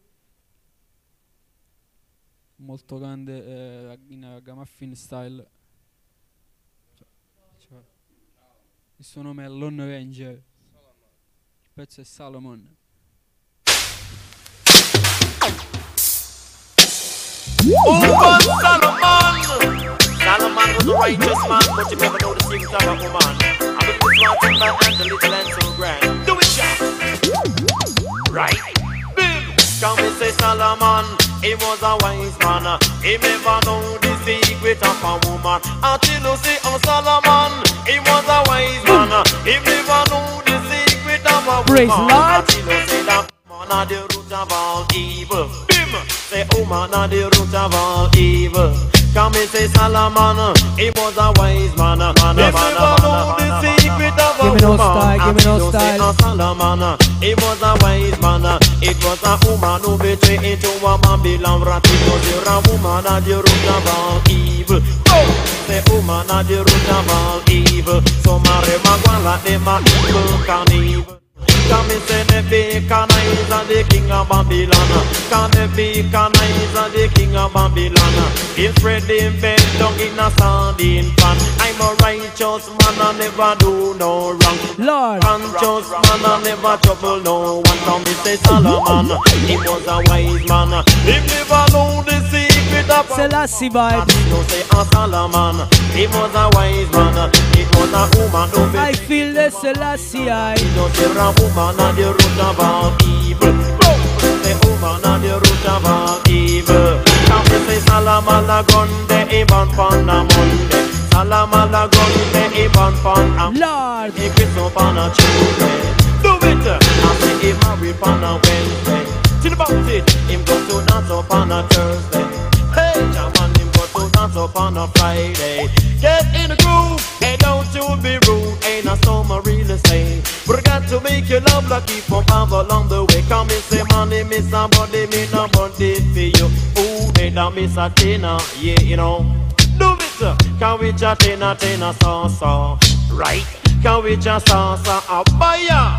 molto grande in ragamuffin style. Il suo nome è Lone Ranger. Il pezzo è Salomon. Woman Solomon. Solomon was a righteous man, but you never know the things of a woman. I will just want in my hand a little and so grand. Do it, yeah. Right. Boom. Can we say Solomon? He was a wise man. He never know the secret of a woman. Until you see on Solomon, he was a wise man. He never know the secret of a woman. Praise Lord. Until you see that woman are the root of all evil. Say woman are the root of all evil. Come and say Solomon, he was a wise man. If you know the secret of a woman, give me no style. Solomon, he was a wise man. It was a woman who betrayed into a Babylon rat. It was a woman at the root of all evil. Say woman at the root of all evil. So marry Magwala, them are evil, carnival. Can me say Nebuchadnezzar the king of Babylon? Can Nebuchadnezzar the king of Babylon? He spread him bed down in a sardine pan. I'm a righteous man, I never do no wrong. Lord, Righteous man, I never trouble no one. Come me say Solomon, he was a wise man. He never know the secret of Selassie vibe. no say a Solomon, he was a wise man. It was a woman who I feel the Selassie eye. no say a woman at the root of all evil. The woman at the root of all evil. Come we say Solomon a gun de even pon a Monday. Solomon a gun de even pon a Lord, he kiss up on a Tuesday. Do it. I say he married on a Wednesday. Till about it, him go to dance up on a Thursday. Hey, Jaman, him go to dance up on a Friday. Get in the groove, and don't you be rude. Ain't a summer really say. But I got to make you love like keep on have along the way. Come and say money, miss somebody, me nobody for you. Ooh, they don't miss a tenner, yeah, you know. Do it, can we chat in a tenner salsa, right? Can we just salsa a buyer?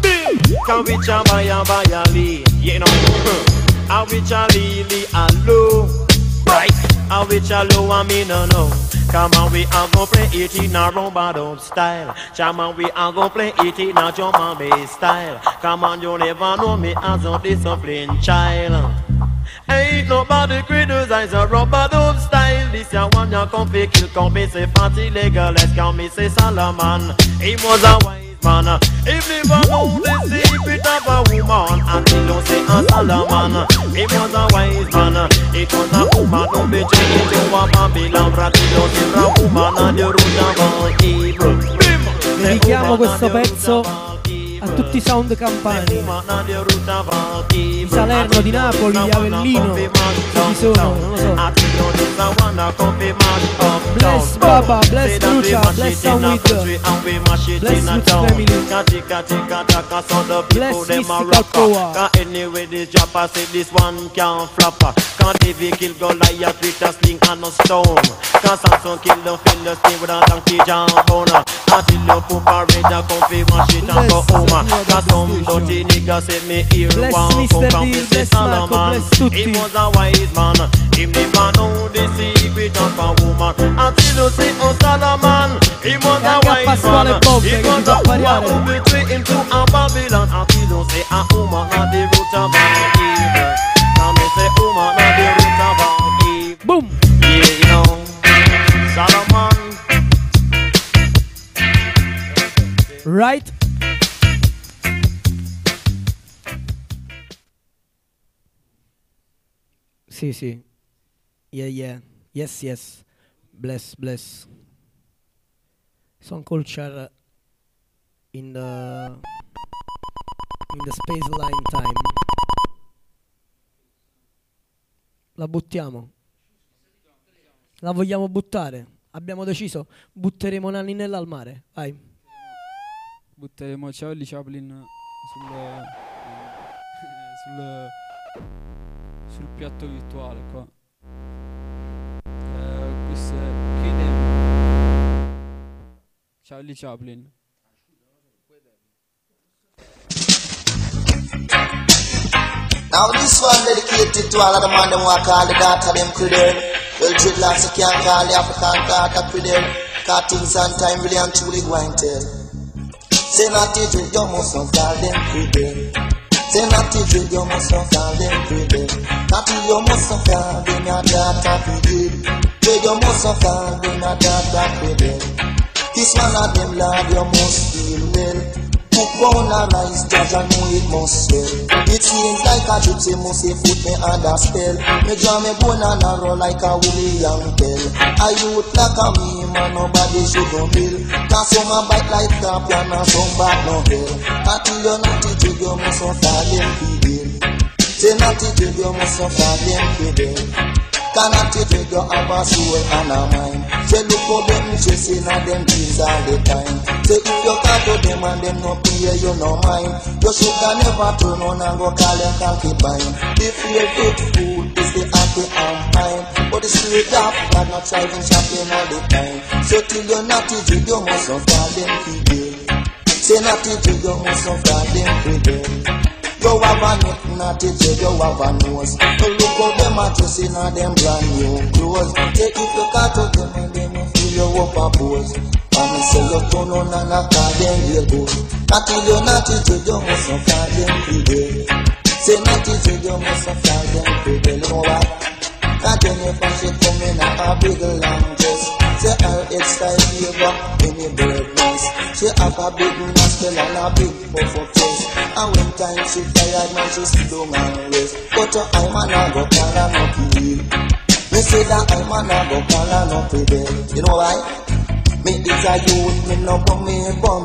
Can we chat buyer lee, you know? I we chat lee a low, right? I we chat low, I mean no. Come on, we are gonna play it in a rumba style. Come on, we are gonna play it in a drum bass style. Come on, you never know me as a disciplined child. Ain't nobody criticize a rubber dub style. This ya one ya come fi kill, come me say party legal. Let's come me say Solomon. He was a wise man. If never know the secret of a woman, until you say a Solomon. He was a wise man. It was a woman who betrayed into a Babylon. Until you say a woman and the root of all evil. dedichiamo questo pezzo a tutti i sound campani di Salerno, di Napoli, di Avellino, chi sono, non lo so. Bless Baba, bless Lucia, bless Soundwith, bless Roots Family, bless Mystical Power. Anyway, the Japa say this one can't flop. Can't David kill Goliath with a sling and a stone. Can't Samson kill the Philistine with a donkey jambone. Until you put a red a coffee, mash it and go home. Cause some dirty nigga said me here Bless one Mr. come D, from the bless Marco, Solomon. bless Tutti. He was a wise man. He never know the secret of a woman. Until you see oh Solomon, he was E a anche a wise Pasquale man. Bobbe He che ti was fa a woman pariare. who betrayed into a Babylon. Until you see a woman at the root of all evil. Now me say woman at the root of all evil. Boom! Yeah, you know, Solomon, Right? Sì, sì. Yeah, yeah. Yes, yes. Bless, bless. Some culture in the space line time. La buttiamo? La vogliamo buttare? Abbiamo deciso, butteremo Nanninella al mare. Vai. Butteremo Charlie Chaplin sul piatto virtuale qua. Questo è Charlie Chaplin. Now this one dedicated to all of the man them who call the daughter them credit. Well, dreadlocks you can't call the African daughter credit. Cause things and time really and truly going tell. Say not to dread, you must not call them credit. Say not to dread, you must not call them credit. Not to you must not call them your daughter credit. Dread, you must not call them your daughter credit. This one of them lad you must feel well. Cook on a rice, judge and know it must swell. It seems like a gypsy must say foot me under spell. Me jam me bone and a roll like a William Tell. A youth like a me, man, nobody should go mill. Cause some a bite like scorpion and some back no hell. Until you're not it, you must not fall them feeding. Say not it, you must not fall them feeding. Cannot take you have a soul and a mind. Say look for them chasing and them dreams all the time. Say if you can't do them and them no pay you no mind. You should never turn on and go call them concubine. The fear fit food is the happy and fine. But the spirit of God not driving shopping all the time. So till you're not easy, you must not call them fidel. Say not easy, you must not call them fidel. You have a neck, not it, you have a nose. You look how them are dressing and them brand new clothes. Take if you can't touch them and them you feel you up a pose. And me say you turn on and I call them Lagos. Not till you not it, you must not call them fidel. Say not it, you must not call them fidel. You know why? Cause then you fashion come in a big long dress. Say her headstyle favor any bird nest. She have a big nostril and a big puff of chest. And when time she tired, man she sit down and rest. But I man a go call her no feel. Me say that I man a go call her no feel. You know why? Me is a youth, me no come me, go.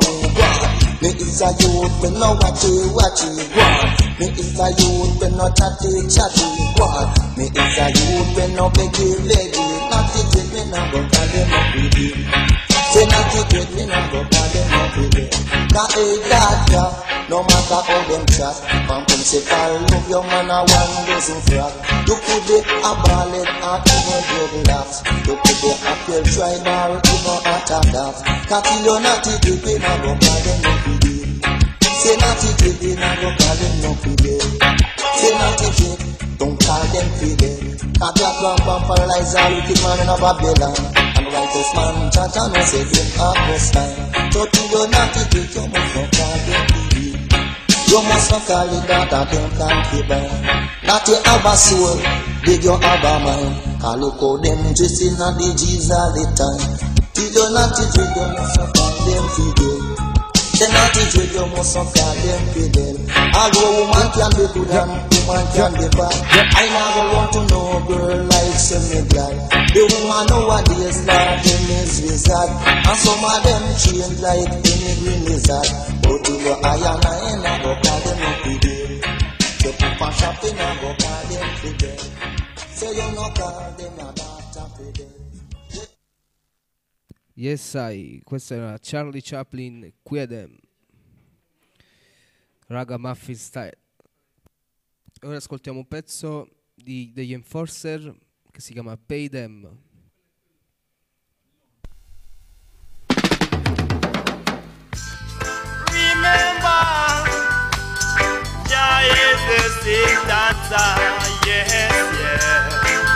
Me is a youth, me no watch it, go. Me is a youth, me no chatty, go. Me is a youth, me no beggy, not to take me no go call them no feel. Say not to take me no go call them no feel. Now hey that ya. No matter how them chat, man come say call love your man a one dozen frack. You could be a ballet and you no dreadlocks. You could be a pale tribal, you no attack. Cause you not it, you no go call them no fidel. Say not it, you no go call them no fidel. Say not it, don't call them fidel. Cause your grandpa Liza, wicked man in a Babylon. And righteous man, Jaja no say them at this time. So till you not it, you must not call them fidel. You must not call it that them can't keep on. Not you have a soul, did you have a mind? Call look how them dressing at the G's all the time. Till you not it, you must not call them fidel. Say not it, you must not call them fidel. Although woman can be good and woman can be bad. I never want to know a girl like semi-glad. The woman nowadays like them is wizard. And some of them change like any green lizard. But to the iron and I go call them no fidel. The people shopping and go call them fidel. Say you no call them a daughter fidel. Yes, I. Questa era Charlie Chaplin, Quiedem. Raga Muffin Style. Ora ascoltiamo un pezzo degli Enforcer che si chiama Pay Them. Remember, Jah is the same dancer, yes, yes.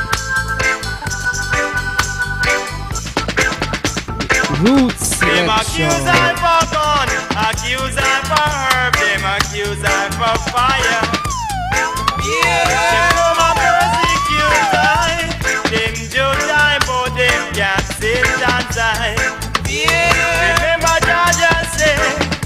Roots Them accuse Selection. I for gun, accuse I for herb, them accuse I for fire. Them come and persecute I, them judge I, but them can't sit and die. Remember Jah just say,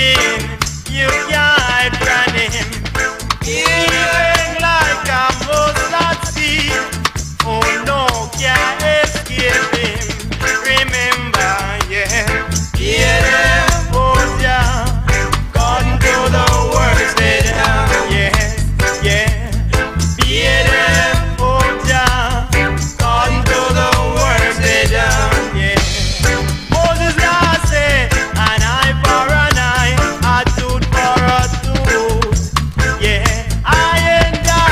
sin, you can't hide from him. Even like a mustard seed, oh no, can't escape him. Remember, yeah, yeah, oh yeah, according to the words they have, yeah, yeah, yeah, oh yeah, according to the words they have, yeah. Moses now say, an eye for an eye, a tooth for a tooth. Yeah, I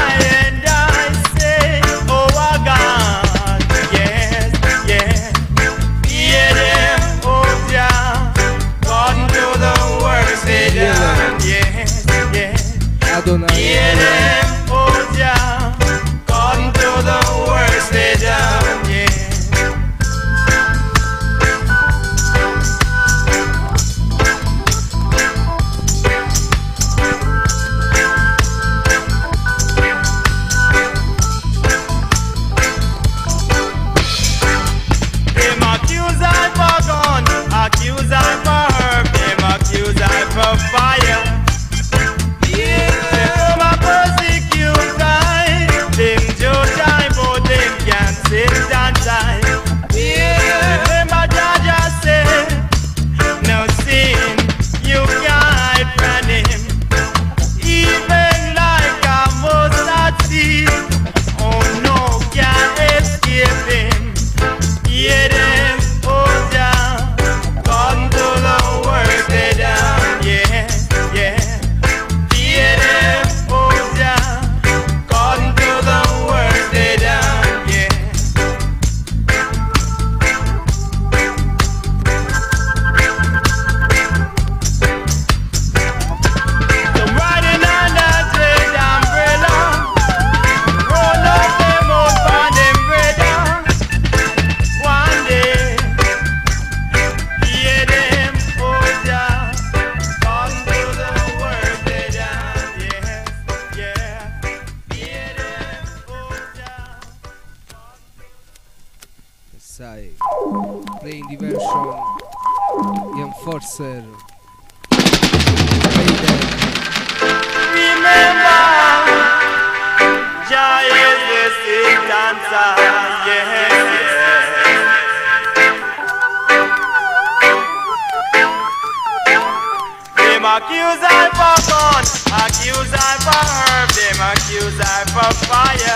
say, oh our God, yes, yeah. Yeah, them, oh yeah, according to the words they done, yes, yeah. Adonai. Yeah, them, oh yeah, according to the words they done, yeah. Them accuse I for gun, accuse I for herb, them accuse I for fire. Them come a persecute I, them judge I, but them can't sit and die. Them a judge I say, no sin, you can't hide from him. Even like a mustard seed, oh no, can't escape him. Yeah, them, oh yeah, come to the work they done, yeah, yeah. Yeah, them, oh yeah, come to the work they done, yeah. So riding on that red umbrella, roll up them out on them brother. One day, yeah, them, oh yeah, come to the work they done, yes, yeah. Yeah, them, oh yeah. Sai, playing the version di Enforcer. Remember, Jah is the still dancer, yes, yes. Them accuse I for gun, accuse I for herb, them accuse I for fire.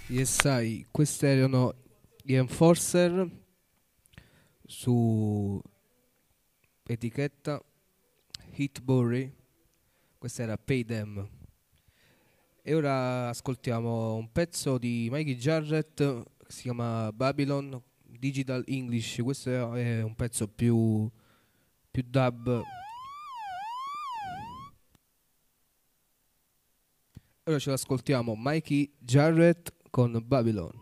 Yes, sai, questi erano gli Enforcer su etichetta Hitbury, questa era Pay Them. E ora ascoltiamo un pezzo di Mikey Jarrett che si chiama Babylon Digital English. Questo è un pezzo più dub. Ora ce l'ascoltiamo, Mikey Jarrett con Babylon.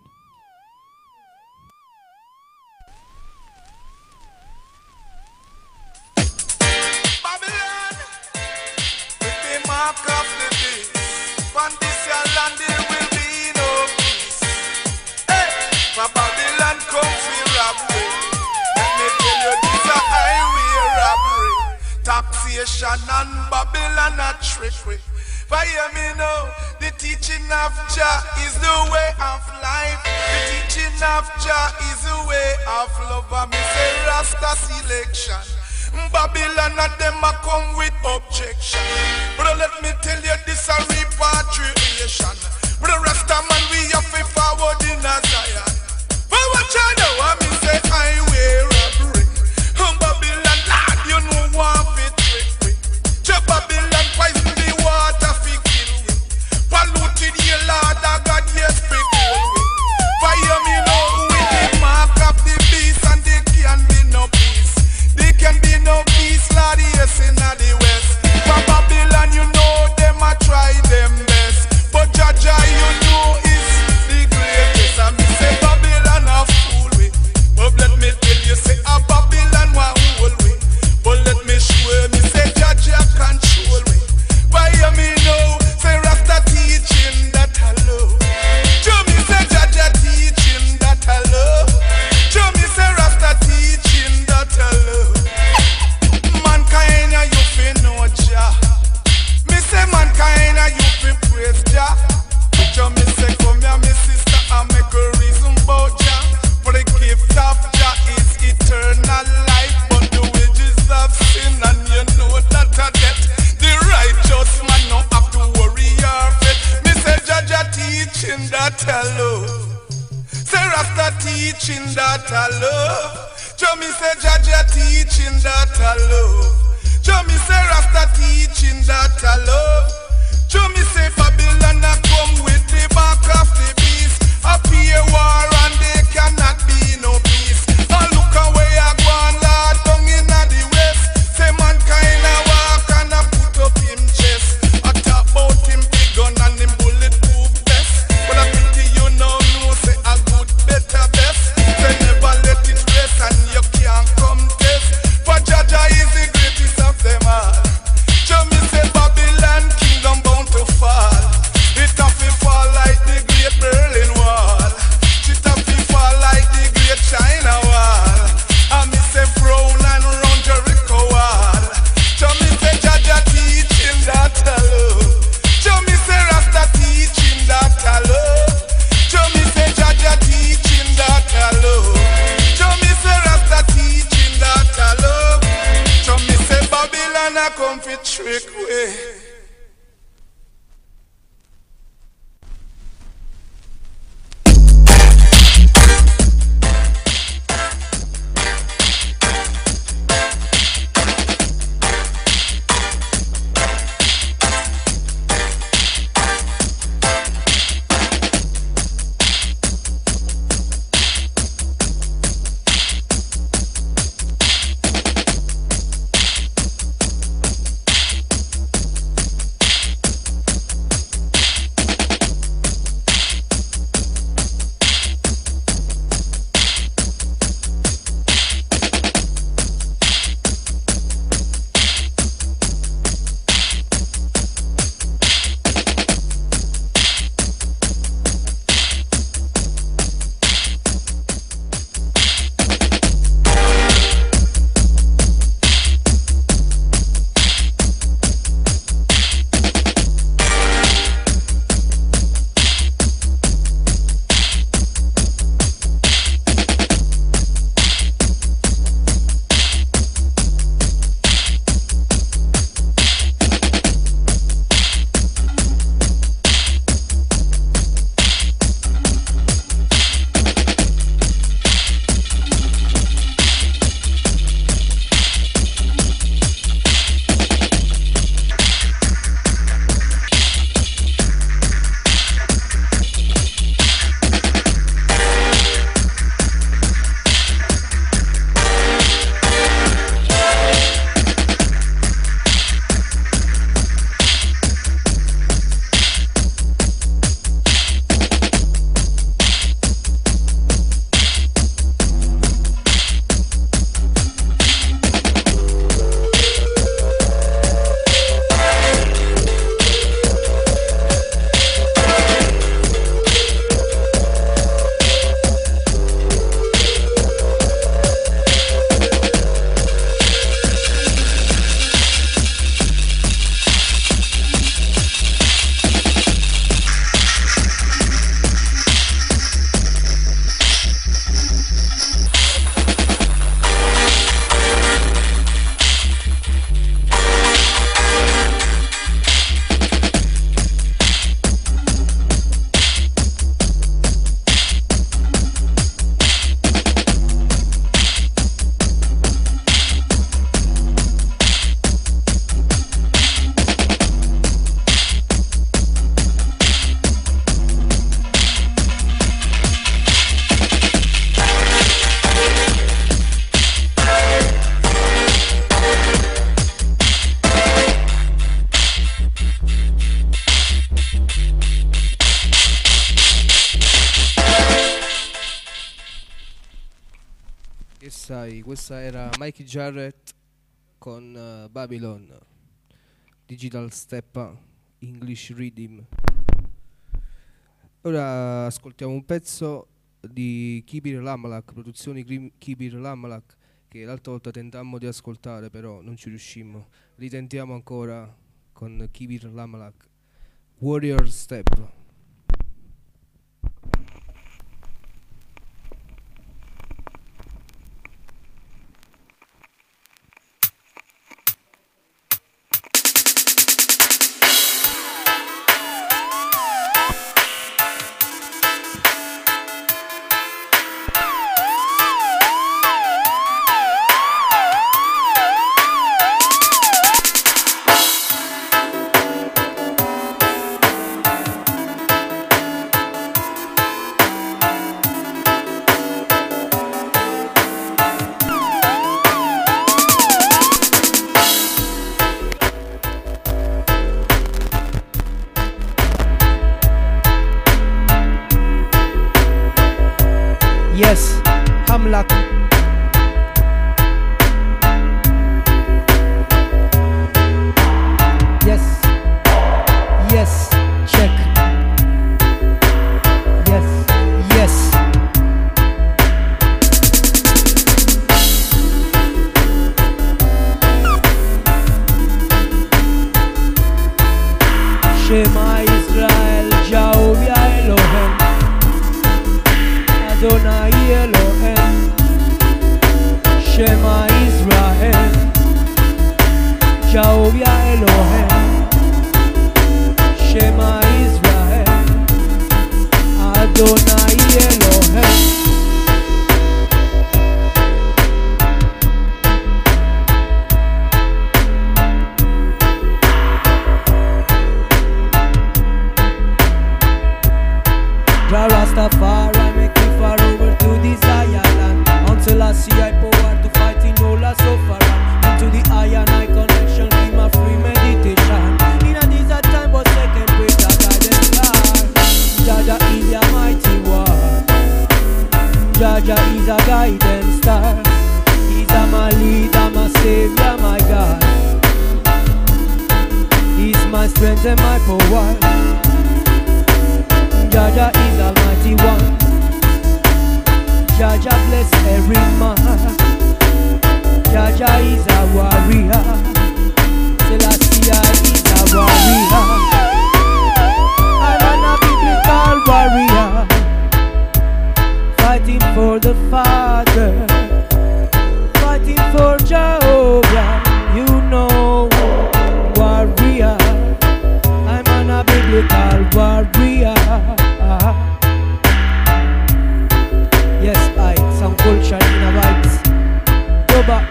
Babylon, with the mark of the beast, on this your land there will be no peace. Hey, for Babylon come for robbery. Let me tell you this a highway robbery. Taxation and Babylon a trickery. For hear me now, the teaching of Jah is the way of life. The teaching of Jah is the way of love. And me say Rasta selection. Babylon and them a come with objection. But let me tell you this a repatriation. But the Rasta man we have to forward in a Zion. But what you know, I me say highway robbery. Babylon lad, you know want it trick me. Jah Babylon poison the water fi kill we. Polluted your Lord of God, yes, fi cool we. Fire me now with the mark of the beast, and there can be no peace. There can be no peace, Lord, yes, in the west. For Babylon, you know them a try them best. But Jah you know is the greatest. And me say Babylon a fool we. But let me tell you, say a Babylon wa fool we. But let me show you, me say Jah control we. Fire me now, say Rasta teaching that I love. Show me say Jah teaching that I love. Show me say Rasta teaching that I love. Mankind you fi know Jah. Me say mankind you fi praise Jah. Show me say come here me sister and make a reason about Jah. For the gift of Jah is eternal life, but the wages of sin, and you know that a death. The righteous man no have to worry or fret. Me say Jah teaching that I love. Say Rasta teaching that I love. Show me say Jah teaching that I love. Show me say Rasta teaching that I love. Show me say Babylon a come with the back of the beast. A pay war and there cannot be no peace. And look away a go and Lord down in the west. Say mankind a walk and a put up him chest. I talk about him big gun and him bulletproof vest. But I pity you now know say a good better best. Say never let it rest and you can't come test. For Jah is the greatest of them all. Show me say Babylon kingdom bound to fall. sai, questa era Mikey Jarrett con Babylon, Digital Step English Rhythm. Ora ascoltiamo un pezzo di Kibir Lamalak, produzioni Kibir Lamalak, che l'altra volta tentammo di ascoltare però non ci riuscimmo. Ritentiamo ancora con Kibir Lamalak, Warrior Step. Yes, Hamlak. Yes, yes, check. Yes, yes. Shema Israel, Jehovah Elohim, Adonai Elohim, Shema Israel, Jehovah Elohim, Shema Israel, Adonai Elohim. Rastafari make me far over to the Zion land. Until I see I power to fight in all I suffer. Into the iron I connection, be my free meditation. In a desert time, but second pray that guidance star. Jaja is a mighty one. Jaja is a guidance star. He's a my leader, my savior, my God. He's my strength and my power. Jaja is Almighty One. Jaja bless every man. Jaja is a warrior. Selassie is a warrior. I'm a biblical warrior, fighting for the Father, fighting for Jehovah. You know, warrior. I'm a biblical warrior. Yes, I some culture in a vibes. Go back.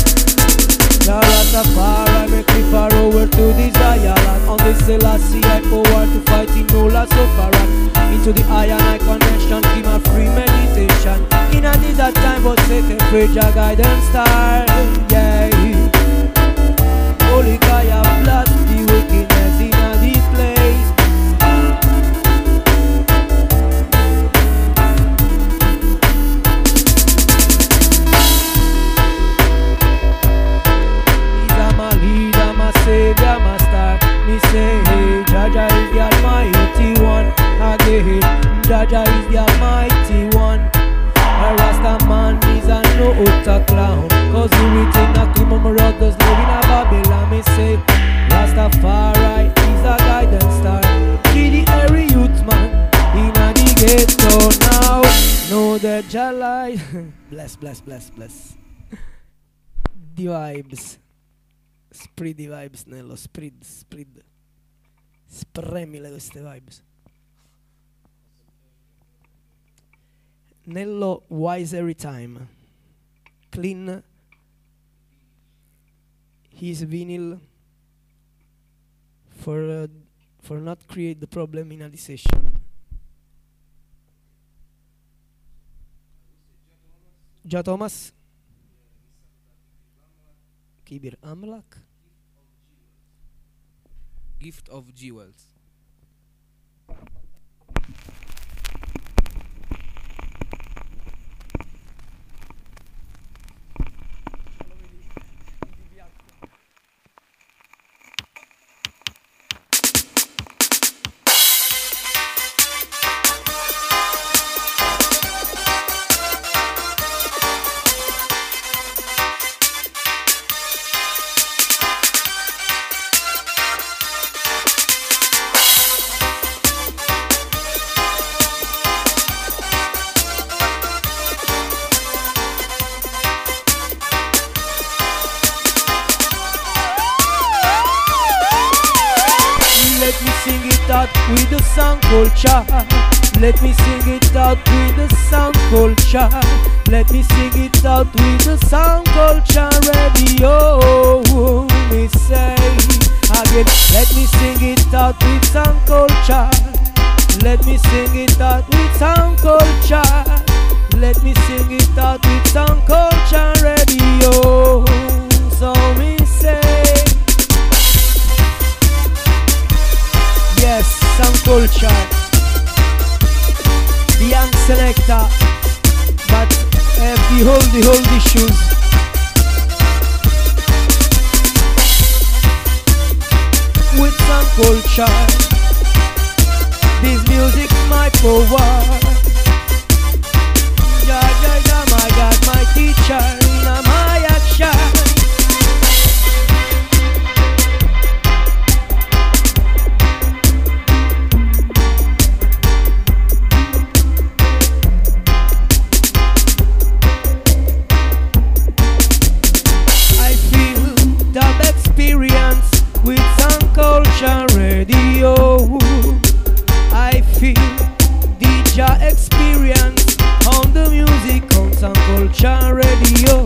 Rastafari make me far over to the Zion land. On the Selassie I power to fight in all I suffer. Into the iron I connection, give my free meditation. In a desert time, but Satan pray Jah guidance star. Yeah. Holy Kaya blast the wickedness in a deep place. Savior, my star, me say, hey, Jaja is the Almighty One. Again, Jaja is the Almighty One. A Rasta man is a no utter clown, cause he written a commemorate those living in Babylon. Me say, Rastafari is a guidance star. He the airy youth man, in a the ghetto now. Know that Jah light. Bless, bless, bless, bless. The vibes. Spread i vibes, Nello, spread. Spremile queste vibes. Nello wise every time. Clean his vinyl for not create the problem in a session. Ja Thomas. Kibir Amlak. Gift of Jewels. culture. Let me sing it out with the sound culture. Let me sing it out with the sound culture radio. Me say again, let me sing it out with sound culture. Let me sing it out with sound culture. Let me sing it out with sound culture radio. So me say, yes, sound culture. The young selector, but have the whole issues. With some culture, this music my power. Ja, ja, ja, my God, my teacher, in my action. With some culture radio, I feel DJ experience on the music on some culture radio.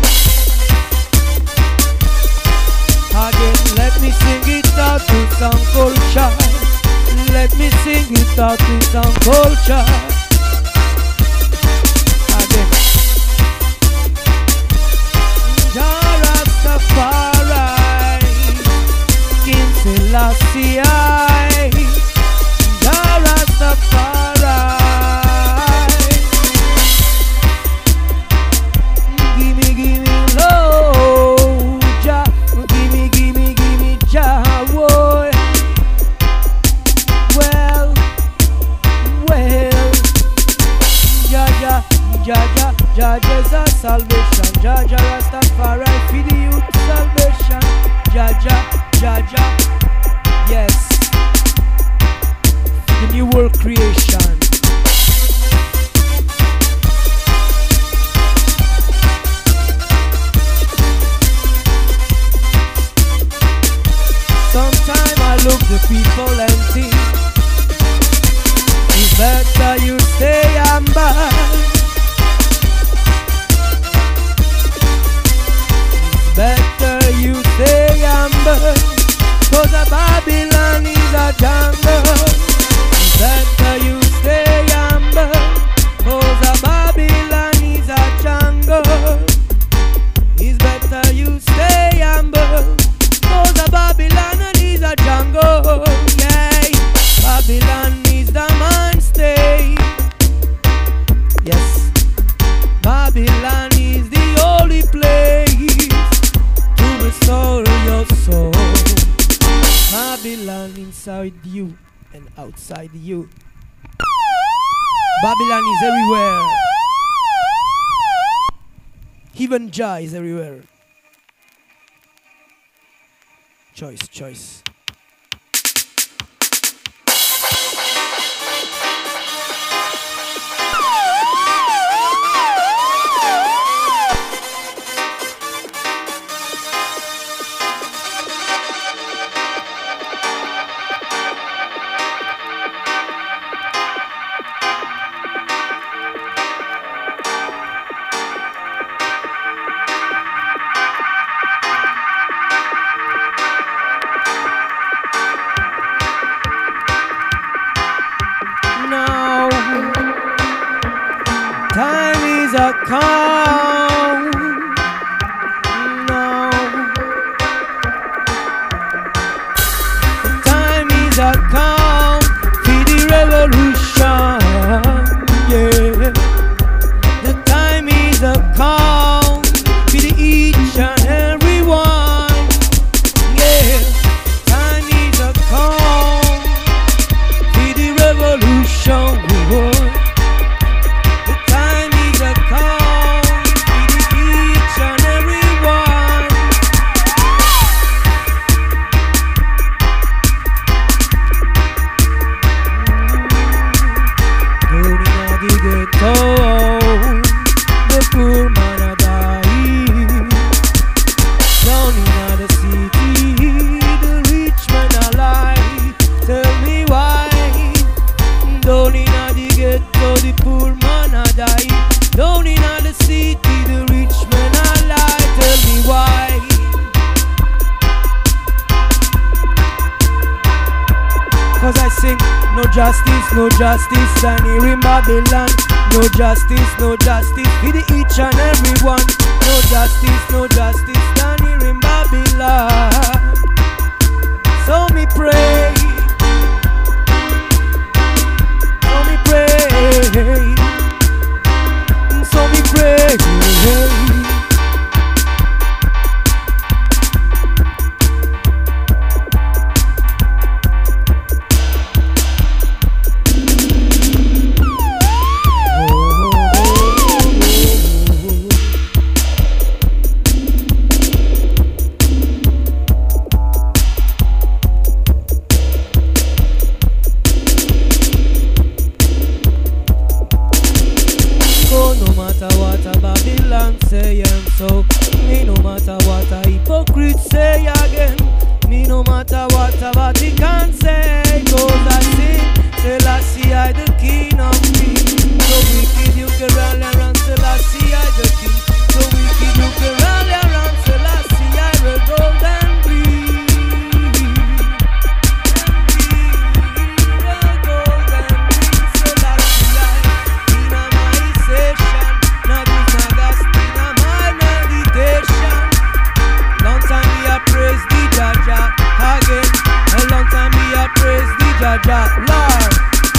Again, let me sing it out with some culture. Let me sing it out with some culture. Again, Rastafari, Selassie, Rastafari. Gimme low, Jah. Gimme Jah, boy. Well, Jah is a salvation. Jah Rastafari for the youth salvation. Jah. Yes, the new world creation. Sometimes I look the people and think it's better you stay humble. It's better you stay humble. Cause a Babylon is a jungle. It's better you stay humble. Cause a Babylon is a jungle. It's better you stay humble. Cause a Babylon is a jungle. Yeah, Babylon is the man stay. Yes, Babylon is the only place to restore your soul. Babylon inside you and outside you. Babylon is everywhere. Even Jah is everywhere. Choice. Come now, the time is a come for the revolution. Yeah, the time is a come for the each and every one. Yeah, time is a come for the revolution. Down in the ghetto, the poor man a die. Down in the city, the rich men a lie. Tell me why. Cause I sing, no justice, and here in Babylon. No justice for the each and every one. No justice, and here in Babylon. So me pray, so me pray. Say I'm so, me no matter what a hypocrite say again. Me no matter what a Vatican say. Cause I sing, Selassie I the king of kings. So wicked you can rally around Selassie I the king. So wicked you can rally around Selassie I the golden breed. The golden breed. Selassie I in a my session. Now give my gas. Long time we a praise the Jaja again. A long time we a praise the Jaja Lord.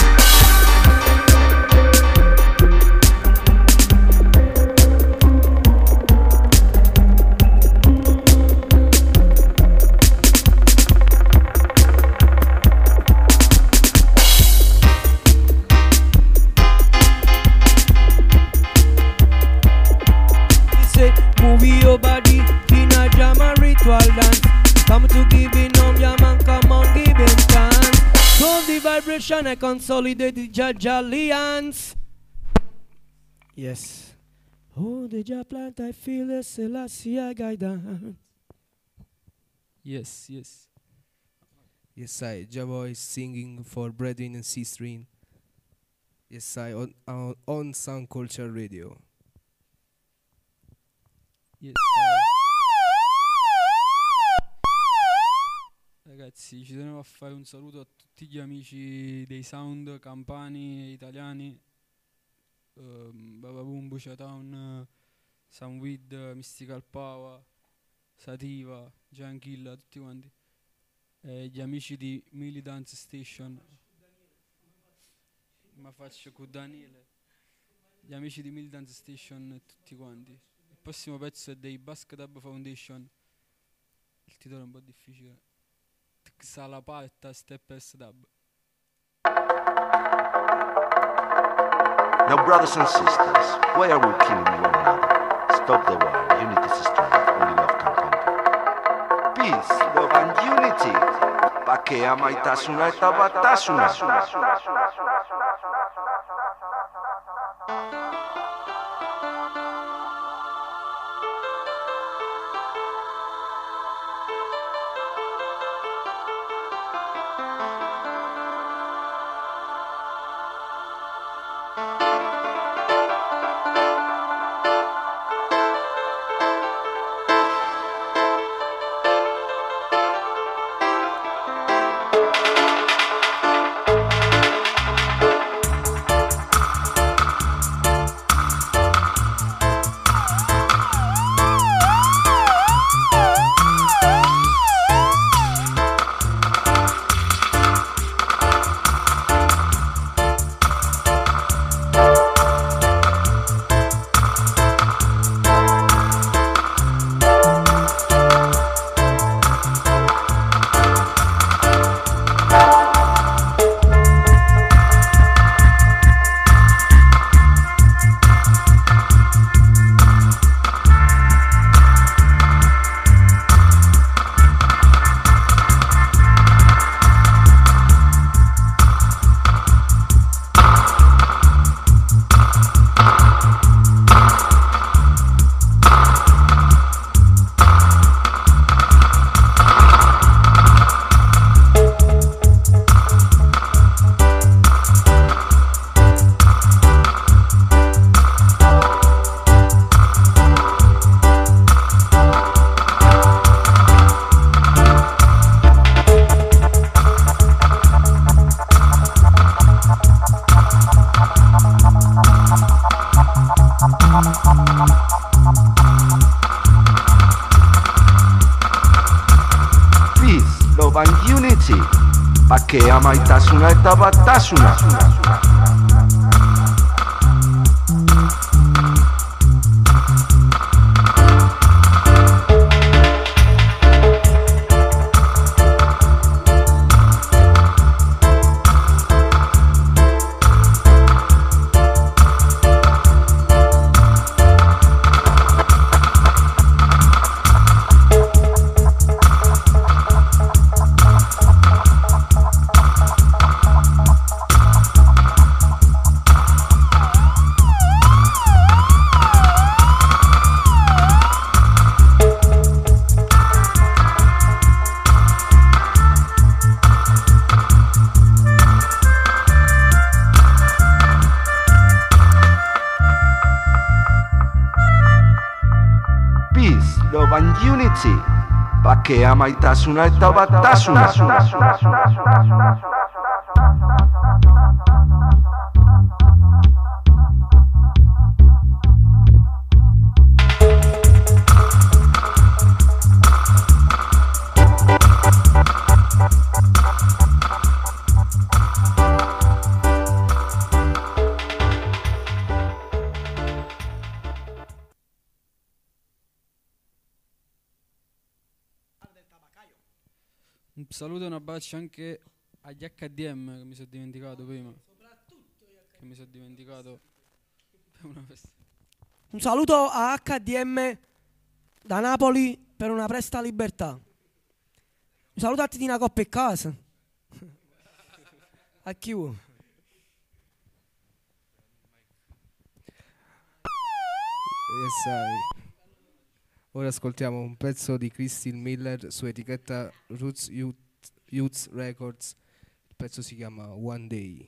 He say, move your body in a jam and ritual dance. Come to giving your man, come on, give him chance. So the vibration, I consolidate the Jaja alliance. Yes. Oh, the Jah plant, I feel the Selassie guidance. Yes. Yes, I. Java is singing for brethren and sisters. Yes, I. On Sound Culture Radio. Yes. Ragazzi, ci tenevo a fare un saluto a tutti gli amici dei sound campani e italiani. Baba Boom, Bucia Town, Soundweed, Mystical Power, Sativa, Giankilla, tutti quanti. Gli amici di Militance Station. Ma faccio con Daniele. Gli amici di Militance Station e tutti quanti. Il prossimo pezzo è dei Basket Hub Foundation. Il titolo è un po' difficile. Xalapalta Steppers Dub. Now, brothers and sisters, why are we killing one another? Stop the war. Unity is strength. Only love can conquer. Peace, love, and unity. Pakea maitasuna eta batasuna. batasuna eta batasuna. Peace, love and unity. Bakea maitasuna eta batasuna. Un saluto e un abbraccio anche agli HDM che mi sono dimenticato prima. Che mi sono dimenticato per una festa. Un saluto a HDM da Napoli per una presta libertà. Un saluto a Titina Coppa e Casa. A chi vuoi? Ora ascoltiamo un pezzo di Crystal Miller su etichetta Roots Youth Records. Il pezzo si chiama One Day.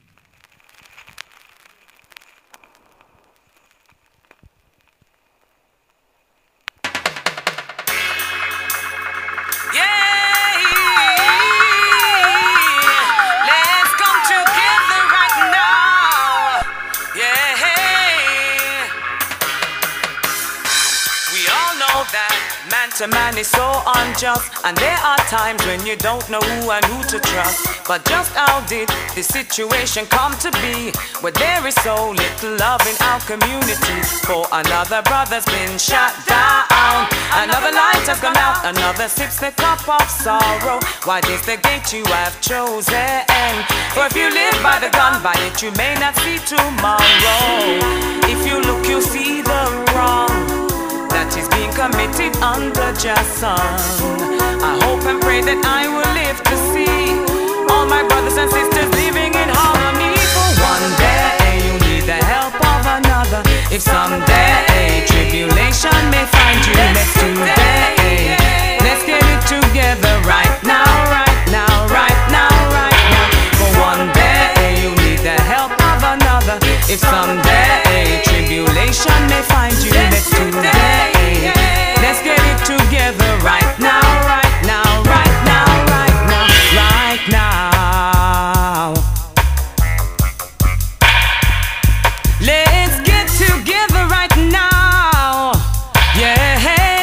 To man is so unjust, and there are times when you don't know who and who to trust. But just how did this situation come to be, where there is so little love in our community? For another brother's been shot down, another light has gone out, another sips the cup of sorrow. Why is the gate you have chosen? For if you live by the gun, by it you may not see tomorrow. If you look, you'll see the wrong that is being committed under just sun. I hope and pray that I will live to see all my brothers and sisters living in harmony. For one day you need the help of another. If someday tribulation may find you, let's today, let's get it together right now, right now, right now, right now. For one day you need the help of another. If someday tribulation may find you, let's today, let's get it together right now, right now, right now, right now, right now. Let's get together right now. Yeah.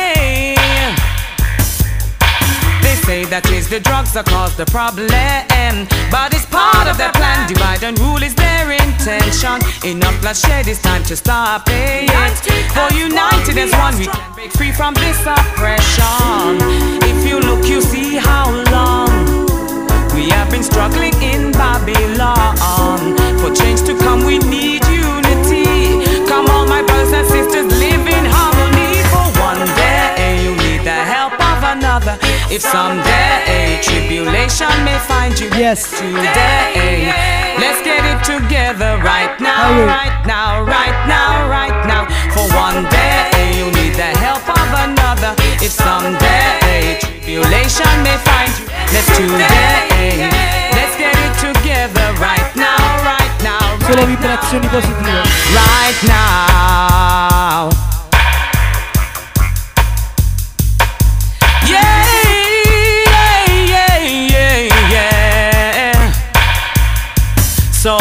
They say that is the drugs that cause the problem, but it's part of their plan. Divide and rule is their intention. Enough bloodshed, it's time to stop it. For united as one, we can break free from this oppression. If you look, you see how long we have been struggling in Babylon. For change to come, we need unity. Come on, my brothers and sisters, live in harmony. For one day you need the help of another. If someday tribulation may find you, yes, today, let's get it together right now, right now, right now, right now. For one day you need the help of another. If someday tribulation may find you, let's today, let's get it together right now, right now, right Solo vibrazioni positive. Right now. So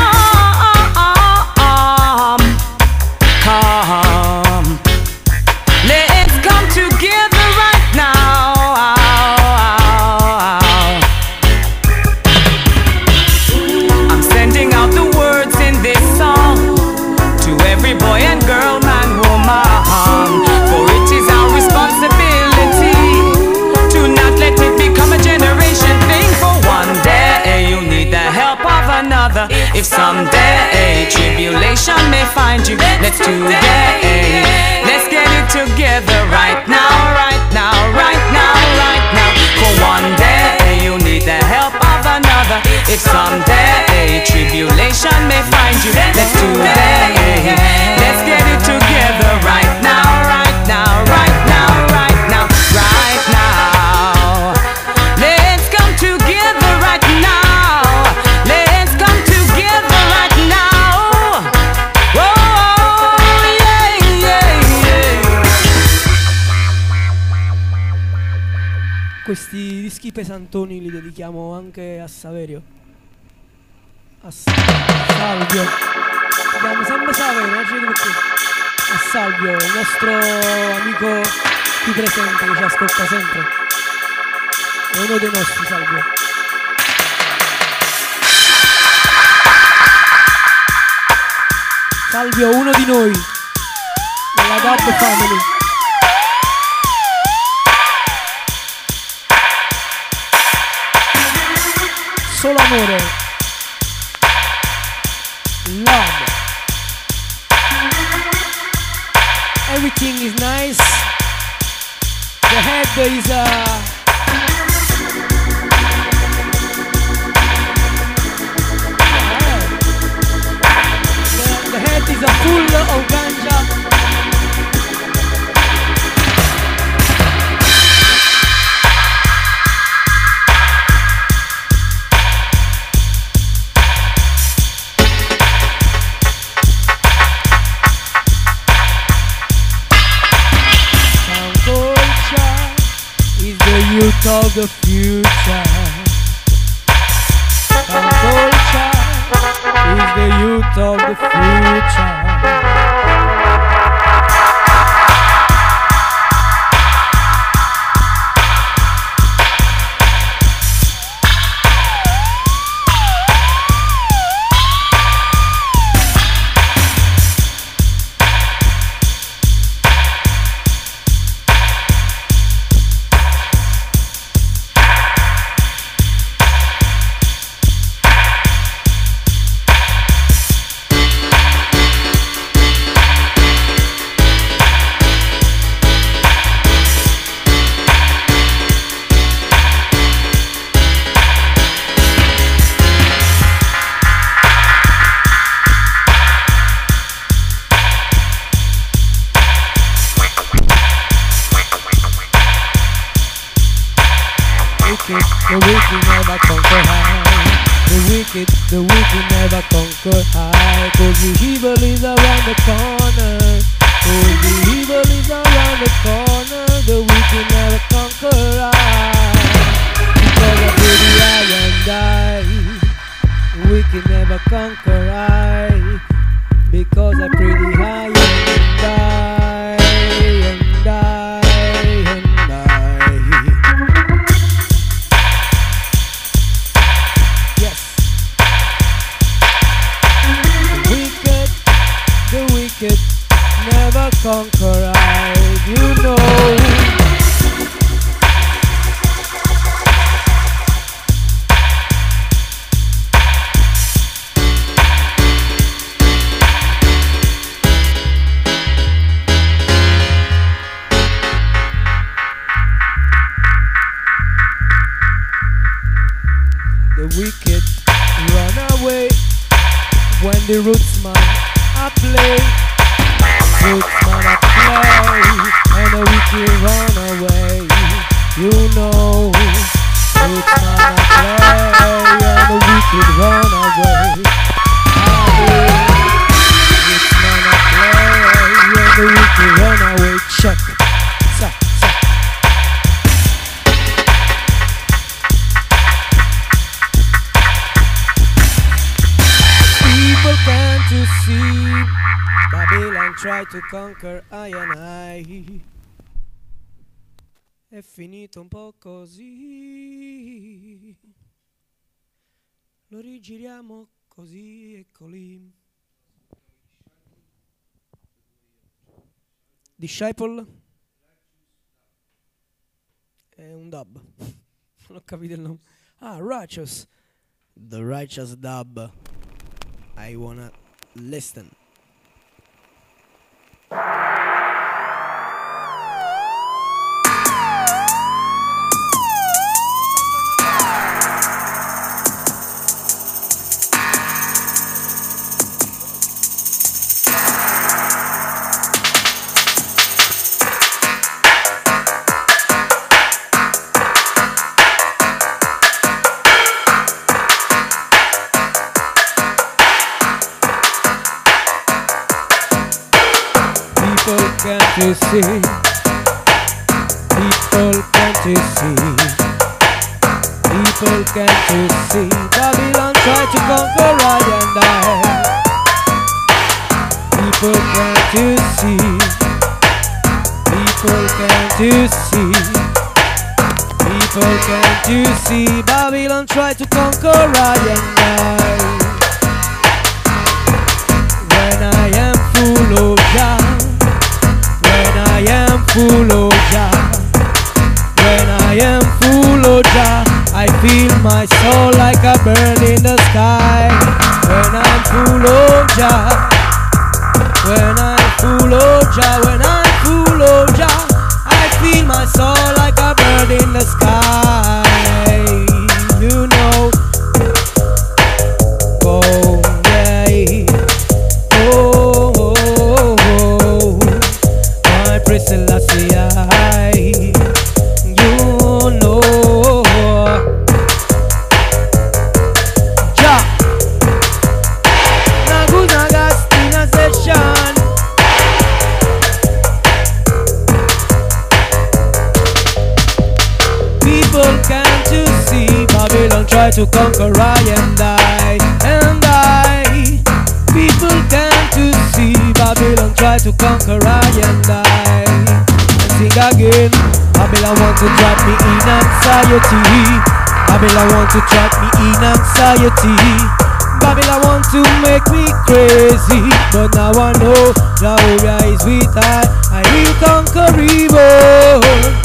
come, let's come together right now. If someday tribulation may find you, let's today. Let's get it together right now, right now, right now, right now. For one day you need the help of another. If someday tribulation may find you, let's today. Let's get it together right now, right now, right now, right now, right now. Let's come together right now. Let's come together right now. Oh, yeah, yeah, yeah. Questi dischi pesantoni li dedichiamo anche a Saverio. A Salvio. Si chiama sempre Saverio, non c'è più. A Salvio, il nostro amico qui presente che ci ascolta sempre. È uno dei nostri, Salvio. Salvio, uno di noi, della Dub Family. Solo amore. Love. Everything is nice. The head is the head is a full of ganja. Youth of the future. Culture is the youth of the future. The wicked never conquer high. The wicked never conquer high. 'Cause the evil is around the corner. 'Cause the evil is around the corner. The wicked never conquer high. Because I pretty high and die. The wicked never conquer high. Because I pretty high and die. And die. Never conquer I, you know. The wicked run away when the rootsman I play. Rootsman I play, and the wicked run away. You know, rootsman I play, and the wicked run away. Rootsman I play, and the wicked run away. Check. People can't you see? Babylon try to conquer I and I. È finito un po' così. Lo rigiriamo così e colì. Disciple? È un dub. Non ho capito il nome. Ah, Righteous. The Righteous Dub. I wanna listen. Can't you see? People, can't you see? People, can't you see? Babylon try to conquer I and I. People, can't you see? People, can't you see? People, can't you see? Babylon try to conquer I and I. When I am full of doubt, I am full of Jah. When I am full of Jah, I feel my soul like a bird in the sky. When I'm full of Jah, when I'm full of Jah, when I'm full of Jah, I feel my soul like a bird in the sky. You know, oh yeah, oh, oh, oh, oh. Selassie, you know, Jah, Nagastina session. People, can't you see? Babylon try to conquer I and I, and I. People, can't you see? Babylon try to conquer I and I. Sing again. Babylon want to trap me in anxiety. Babylon want to trap me in anxiety. Babylon want to make me crazy. But now I know Jehovah is with I will conquer evil.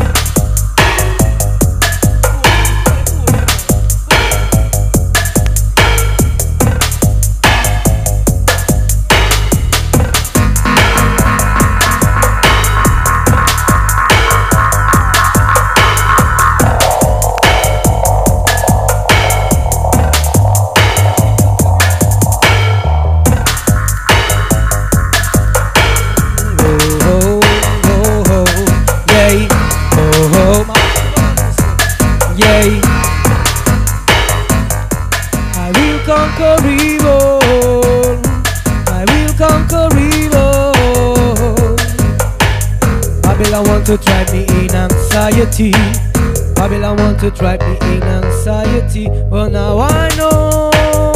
I will conquer evil. I will conquer evil. Babylon want to drive me in anxiety. Babylon want to drive me in anxiety. But now I know,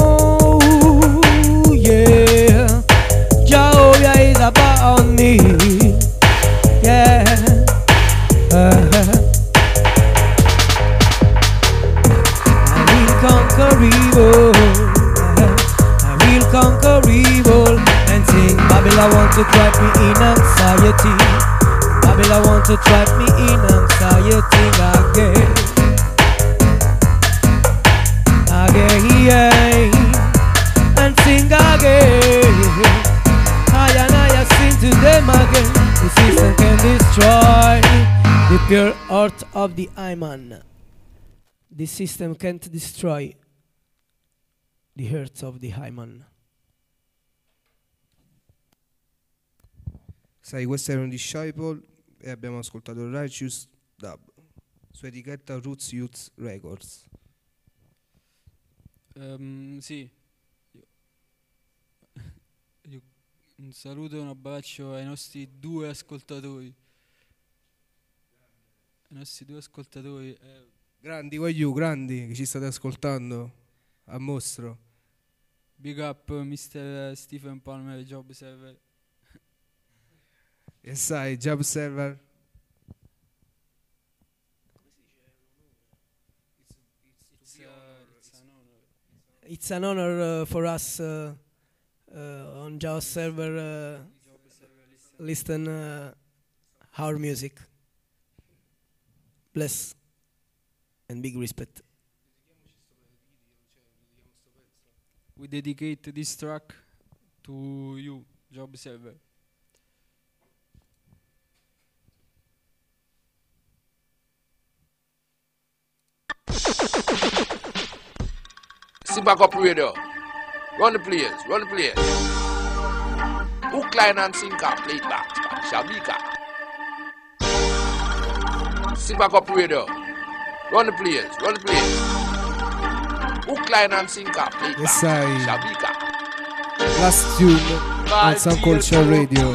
yeah, Jehovah is about me. Yeah. Conquer evil. I will conquer evil and sing. Babylon want to trap me in anxiety. Babylon want to trap me in anxiety again. Again, and sing again. I and I sing to them again. The system can destroy the pure heart of the Iman. The system can't destroy the hearts of the Hyman. Sai, questo era un Disciple e abbiamo ascoltato Righteous Dub su etichetta Roots Youth Records. Sì. Un saluto e un abbraccio ai nostri due ascoltatori. Ai nostri due ascoltatori. Grandi voglio, grandi che ci state ascoltando a mostro. Big up Mr. Stephen Palmer, Job Server. E sai, Job Server. It's an honor for us on Job Server listen our music. Bless and big respect. we dedicate this track to you, Job Server. Sit back up radio. Run the players, run the players. Hook, line and sinker, play it back. Shabika. Sit back up radio. Run the players, run the players. Hook, line and sinker, play it Yes, back. I. Shabika. Last tune on Some Culture Radio.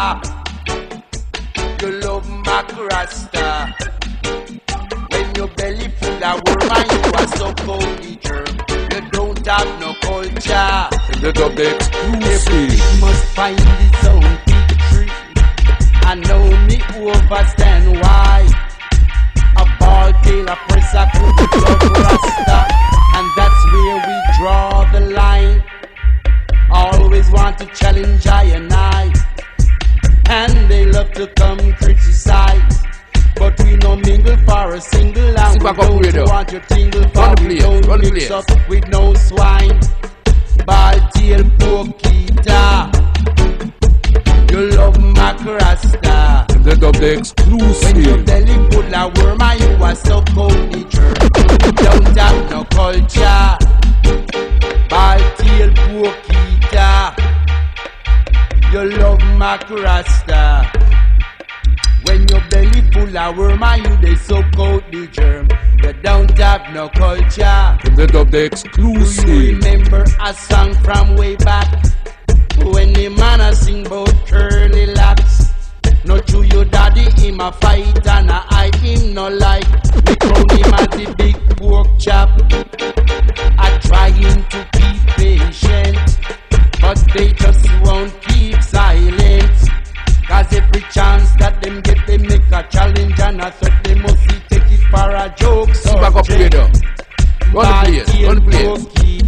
You love Mac Rasta. When your belly full of worm and you are so cold, teacher. You don't have no culture. The dub the Every exclusive. pig must find its own big tree. I know me overstand why. A ball tail, a press, a couldn't love Rasta. And that's where we draw the line. Always want to challenge I and I. And they love to come criticize. But we no mingle for a single and Sit we back up, don't radio. want your tingle for Run the we place, don't run the mix place. up with no swine. Ball tail pokita. You love Mac Rasta. The dub the When your exclusive. belly full of worm and you are so cold nature. You don't have no culture. Ball tail pokita. You love Mac Rasta. When your belly full of worm and you they so cold the germ. You don't have no culture. The dub the Do you exclusive. remember a song from way back? When the man a sing about curly locks. No to your daddy him a fight and I him no like. We crown him as the big pork chop. I trying to keep patient, but they just won't keep silent. Cause every chance that them get, they make a challenge and I thought they must take it for a joke. Sit back up radio. Run the players, run the players.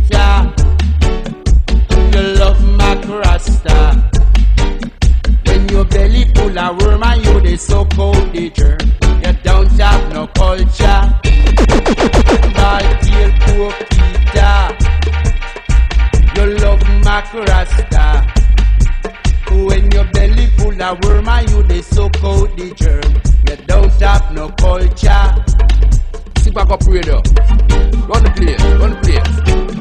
You love Mac Rasta. When your belly full of worm and you they so cold nature. You don't have no culture. Ball tail pokita. You love Mac Rasta. When your belly full of worm and you they so cold nature. You don't have no culture. Sit back up radio. Run the players, run the players.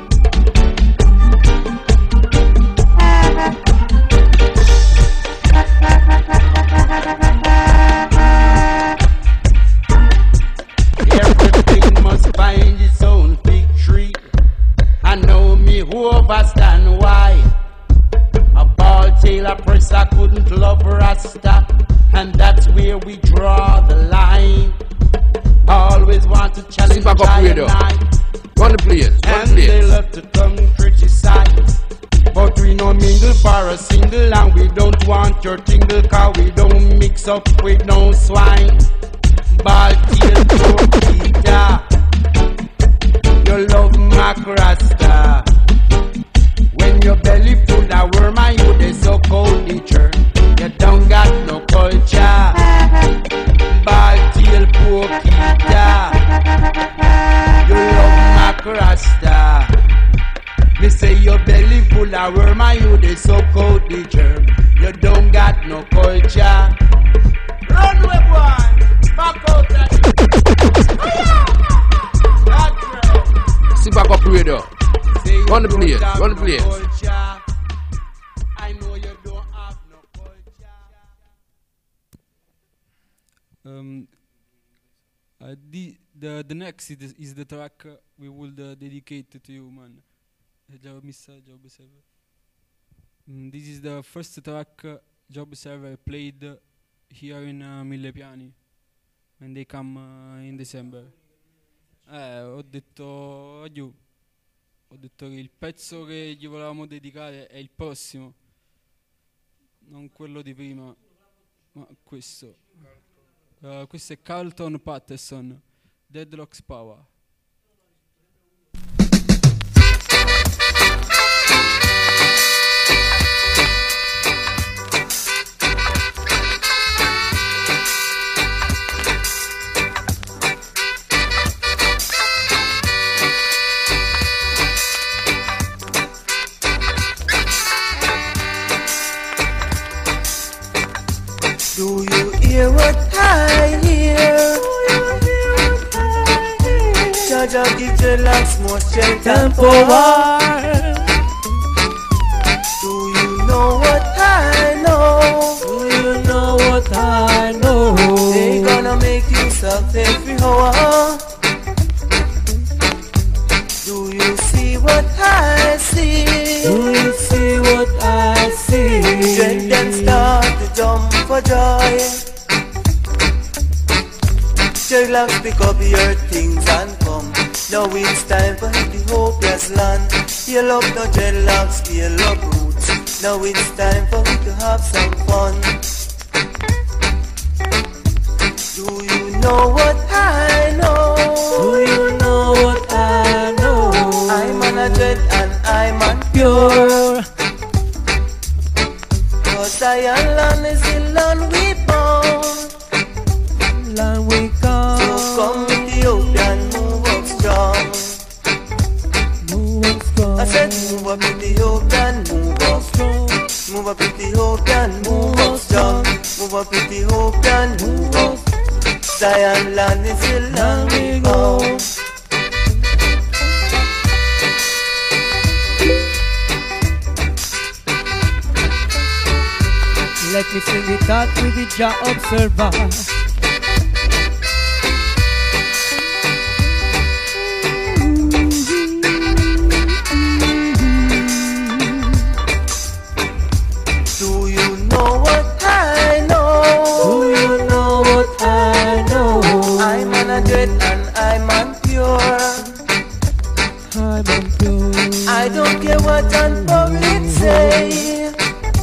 Everything must find its own big tree. I know me who overstand why. A ball tail, a press, I couldn't love Rasta. And that's where we draw the line. Always want to challenge Sit back up I radio. and I. Run the players, run And the they players. love to come criticize. But we no mingle for a single and we don't want your tingle cause we don't mix up with no swine. Ball tail pokita. You love Mac Rasta. When your belly full of worm and you they so cold nature. You don't got no culture. Ball tail pokita. You love Mac Rasta. Me say your belly full of worm and you they so cold the germ. You don't got no culture. Run away boy. Back out that. Sit back up radio. Say you Run the don't players, have run the no players. culture. I know you don't have no culture. The next is the track we will dedicate to you, man. Mr. Job Server. This is the first track Job Server played here in Mille Piani when they come in December. Ho detto che il pezzo che gli volevamo dedicare è il prossimo, non quello di prima, ma questo. Questo è Carlton Patterson, Deadlock's Power. Do you hear what I hear? Jaja give dreadlocks more strength and power. Do you know what I know? Do you know what I know? They gonna make you suck every hour. Do you see what I see? Do you see what I see? Dread them start to jump for joy. Dreadlocks pick up your things and come. Now it's time for Ethiopia's land. Heal up no dreadlocks, heal up roots. Now it's time for we to have some fun. Do you know what I know? Do you know what I know? I'm on a dread and I'm on Pure. Cause Zion land is the land we bound. Land we come. So come Ethiopian, move up strong. Move up strong. I said move up Ethiopian, move up strong. Move up Ethiopian, move up strong. Move up Ethiopian, move up. Zion land is the land we bound. Let me sing it out with the Jah Observer. Do you know what I know? Do you know what I know? I'm on a dread and I'm on pure. I'm on pure. I don't care what an poet say.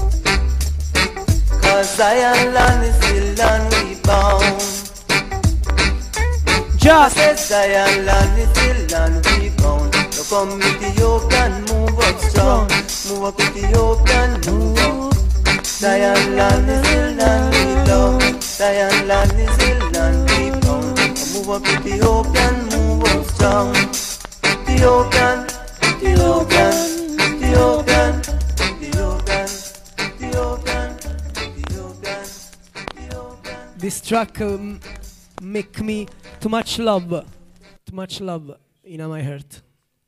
Cause Zion land is the land we bound. Just I said Zion land is the land we bound. So come Ethiopian, move up strong. Move up Ethiopian, move up. Zion land is the land we love. Zion land is the land we bound. Move up Ethiopian, move up strong. Ethiopian, Ethiopian, Ethiopian, Ethiopian, Ethiopian, Ethiopian, Ethiopian. this track make me too much love in my heart.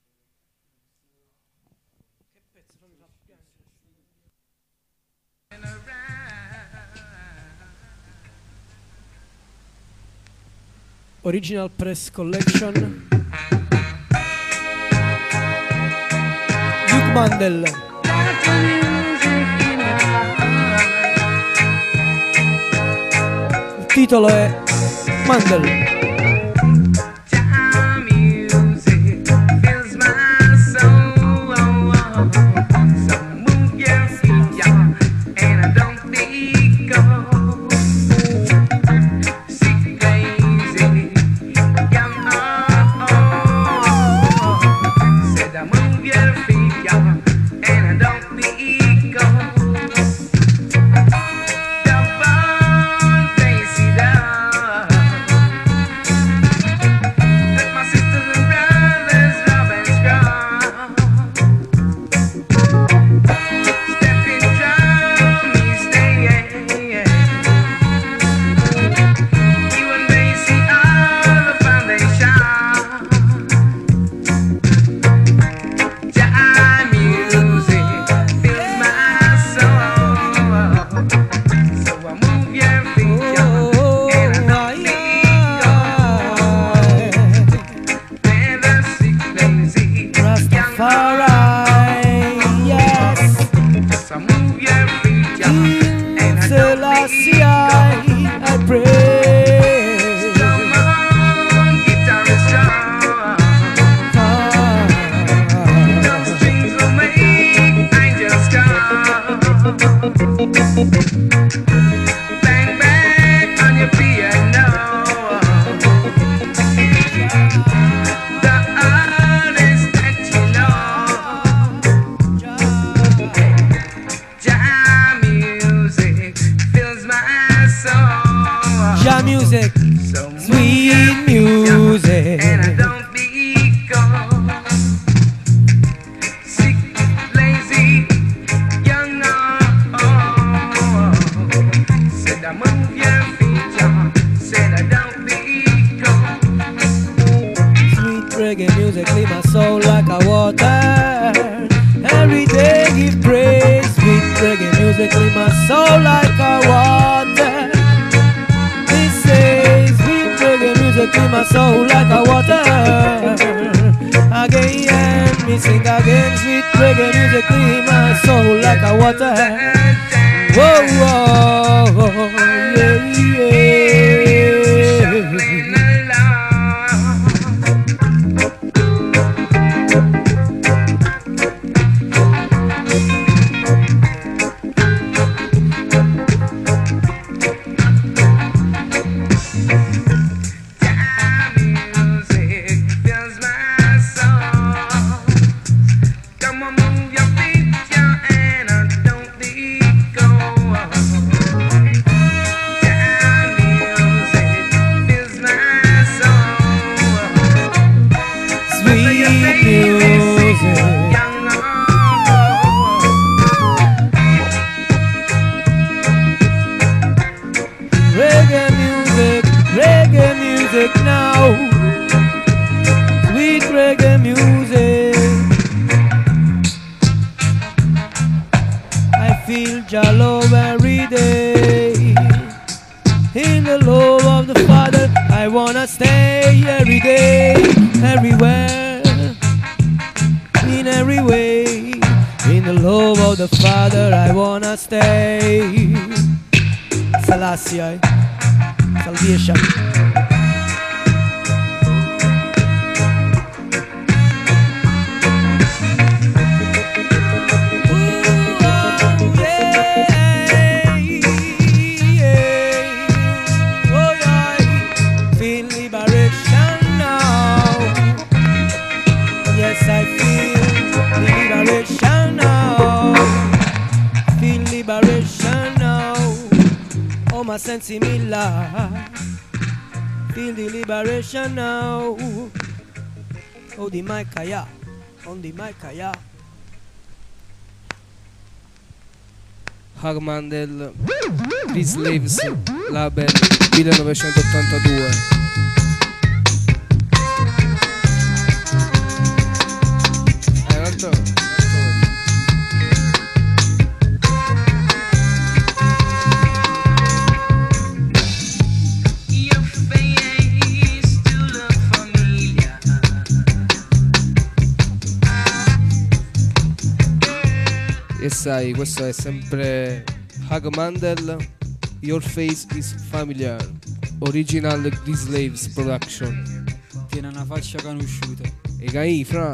Original press collection. Luke Mandel. Il titolo è Mandel. music clean my soul like a water. He says sweet reggae music clean my soul like a water. Again, me sing again, sweet reggae music clean my soul like a water. Whoa, whoa, yeah, yeah. Salvation. Feel liberation now. Yes, I feel liberation now. Feel liberation now. Oh, my sensi milla. Feel the liberation now. Oh, the mic, yeah. On the mic, yeah. Harmandel, The Slaves, label 1982. E sai, questo è sempre Hagmandel, Your Face is Familiar, original The Slaves production. Tiene una faccia conosciuta. E Gai, fra.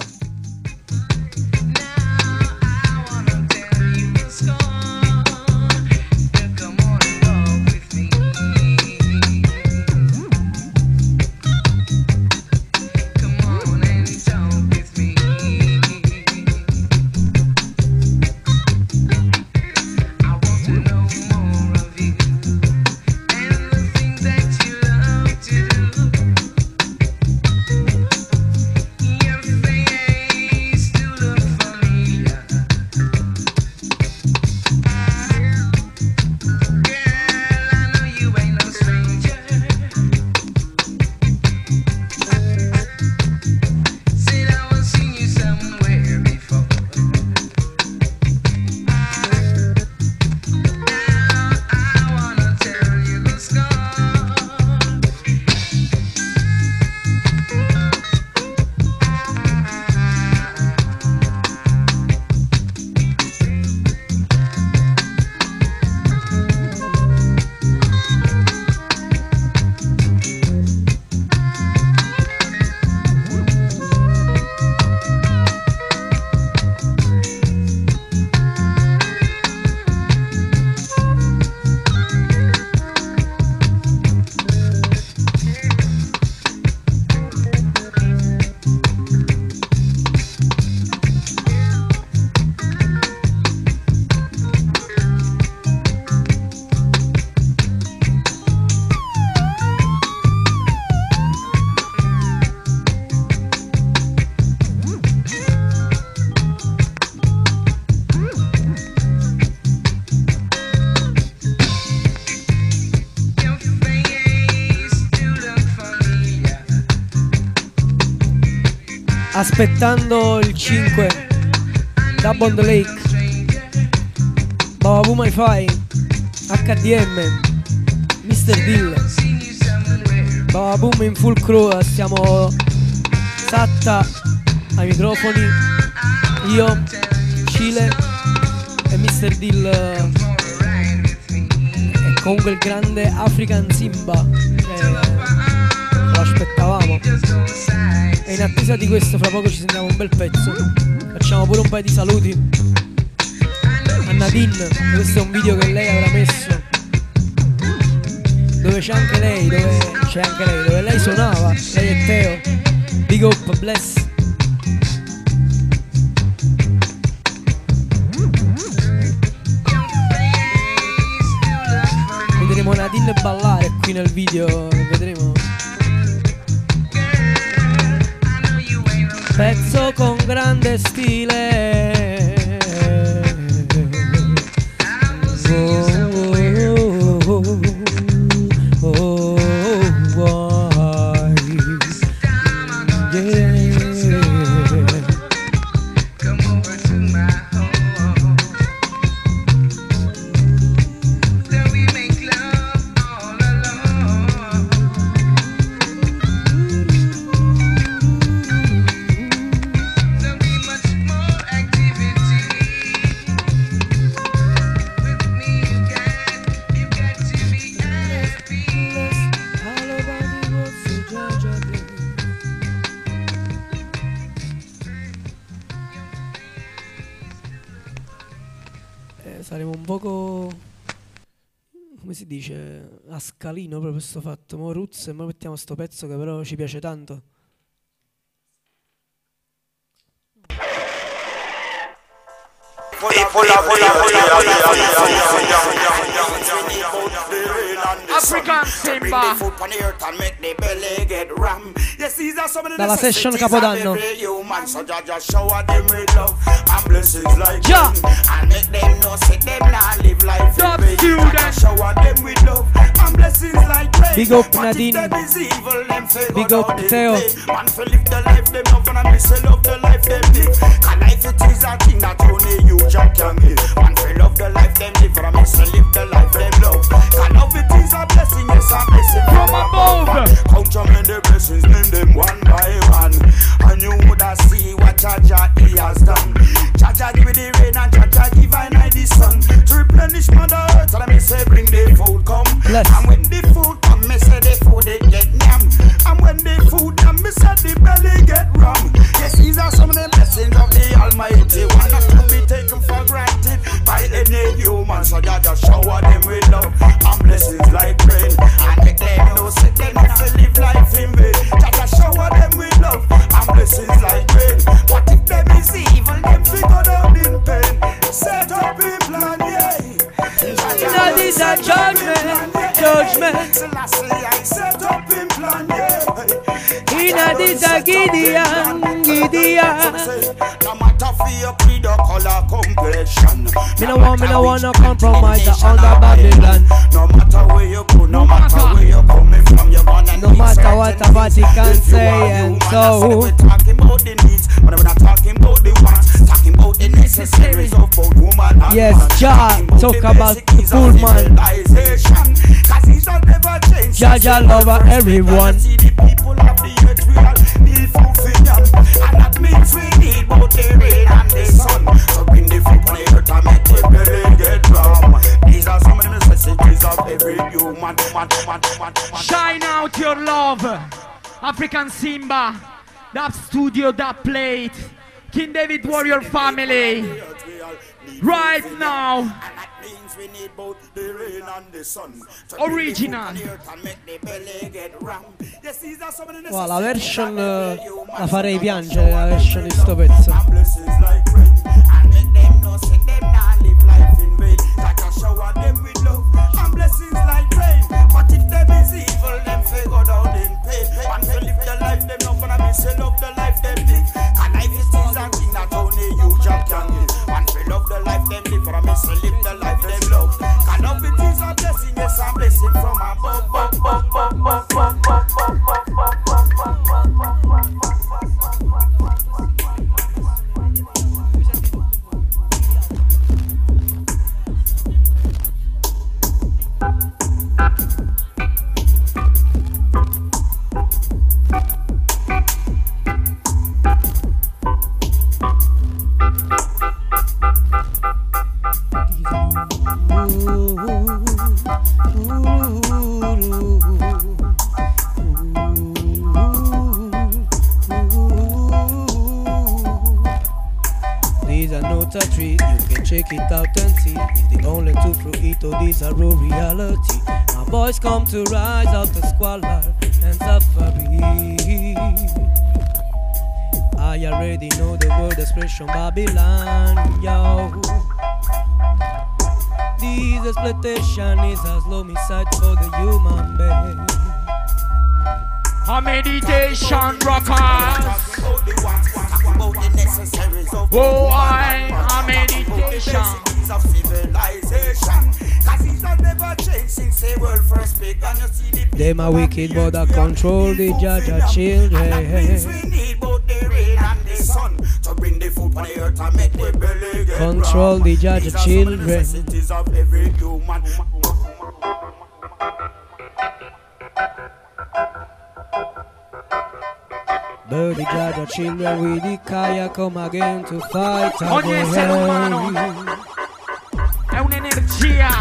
Aspettando il 5 da Bond Lake, Babu Mai Fai, HDM, Mr. Dill, Babu in full crew, siamo Satta ai microfoni, io, Cile e Mr. Dill e comunque il grande African Simba, lo aspettavamo. E in attesa di questo fra poco ci sentiamo un bel pezzo. Facciamo pure un paio di saluti a Nadine, questo è un video che lei avrà messo dove c'è anche lei, dove lei suonava, lei e Teo. Big up, bless. Vedremo Nadine ballare qui nel video, vedremo. Pezzo con grande stile. Saremo un poco, come si dice, a scalino proprio sto fatto. Mo Roots e mo mettiamo sto pezzo che però ci piace tanto. African Simba. Dalla session Capodanno. Già. Big up Nadine. Big up Teo. Jack can give. Man feel love the life them live, for me say live the life them love. Can love it is a blessing, yes a blessing from above. Count how many blessings, name them one by one, and you woulda see what Jaja he has done. Jaja give the rain and Jaja give I night the sun to replenish Mother Earth. And me say bring the food come, and when the food come, me say the food they get yam, and when the food come, me say the belly get rum. Yes, these are some of the blessings of the Almighty One that can be taken for granted by any human. So Jaja shower them with love and blessings like rain, and make them know say they not to live life in vain. Jaja shower them with love and blessings like rain. What if them is evil, them figure down in pain. Set up in plan, yeah. Now this a judgment. Set up in plan, yeah. Inna this a Gideon. No matter for your creed or color complexion, Me no wanna compromise the under Babylon. no matter where you go, no matter where you're coming from, you're gonna No matter what the Vatican say, and so we're talking about the needs, but we're not talking about the wants, talking about the necessaries of both woman and yes, man. Jah talk about the full man. Jah love everyone. See the people of the earth real need food for them, and that means we need both the rain and the sun. So bring the food on the earth and make the belly get warm. These are some of the necessities of every human. Shine out your love, African Simba, that studio, that plate, King David Warrior Family, right now. We need both the rain and the sun. Original. Wow, la version la farei piangere, la version di sto pezzo. it authentic. It's the only truth through it, oh, these are raw reality. My voice come to rise out of squalor and suffering. I already know the word expression Babylon, yo. This exploitation is a homicide for the human being. A meditation rockers. Oh, a meditation. Of civilization, 'cause it's not never changed since the world first began. You see the Them a wicked but a control the Jaja children. we need both the rain and the sun to bring the food on the earth and make the belly get Control the Jaja These are some of the children. necessities of every human. But the Jaja children with the Kaya come again to fight Ogni essere umano again. è un'energia.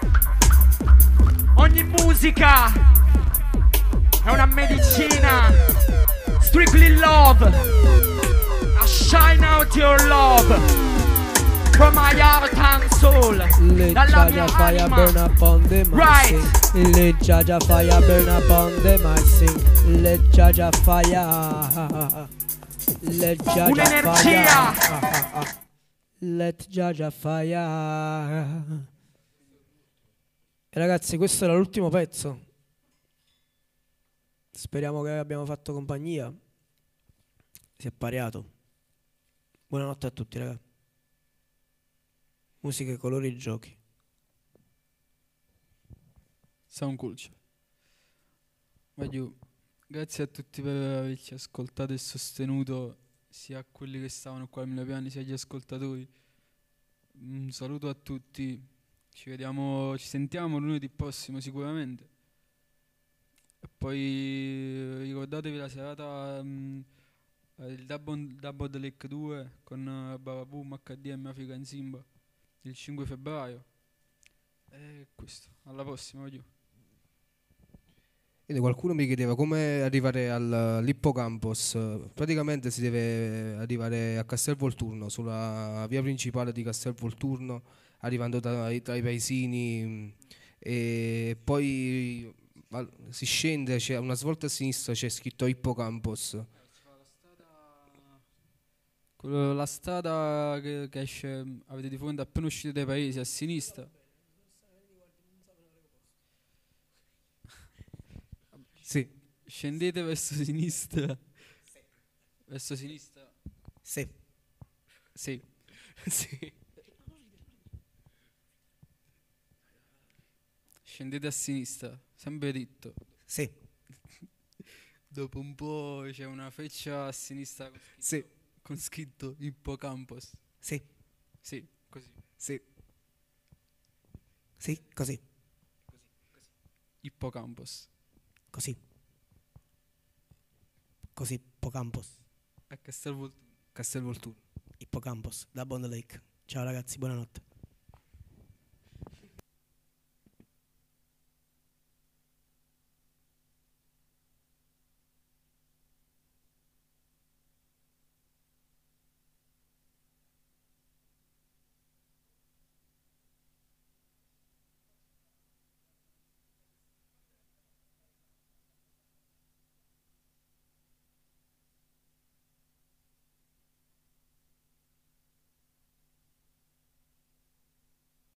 Ogni musica è una medicina. Strictly love. I shine out your love from my heart and soul. Let Dalla mia Jaja fire anima. burn upon them, I Right. sing. Let Jaja fire burn upon them, I sing. Let Jaja fire. Let Jaja Un'energia. fire. Let Jaja fire. E ragazzi, questo era l'ultimo pezzo. Speriamo che abbiamo fatto compagnia. Si è pariato. Buonanotte a tutti, ragazzi. Musica, colori e giochi. Sound Culture. Voglio, grazie a tutti per averci ascoltato e sostenuto, sia a quelli che stavano qua al Mille Piani sia agli ascoltatori. Un saluto a tutti. Ci sentiamo lunedì prossimo sicuramente. E poi ricordatevi la serata il Dub the Lake 2 con Bababoom, HDM, African Simba il 5 febbraio. E questo, alla prossima, voglio. Quindi qualcuno mi chiedeva come arrivare all'Ippocampus. Praticamente si deve arrivare a Castelvolturno, sulla via principale di Castelvolturno, arrivando tra i paesini, e poi si scende, c'è una svolta a sinistra, c'è scritto Ippocampus. La strada che esce, avete di fronte appena uscite dai paesi, a sinistra. Sì. Scendete verso sinistra. Verso sinistra. Sì. Sì. Sì. Scendete a sinistra, sempre dritto. Sì. Dopo un po' c'è una freccia a sinistra con scritto, sì, con scritto Ippocampus. Sì. Sì, così. Sì. Sì, così. Ippocampus. Così. Così, Ippocampus. A Castelvolturno. Castelvolturno. Ippocampus, da Bond Lake. Ciao ragazzi, buonanotte.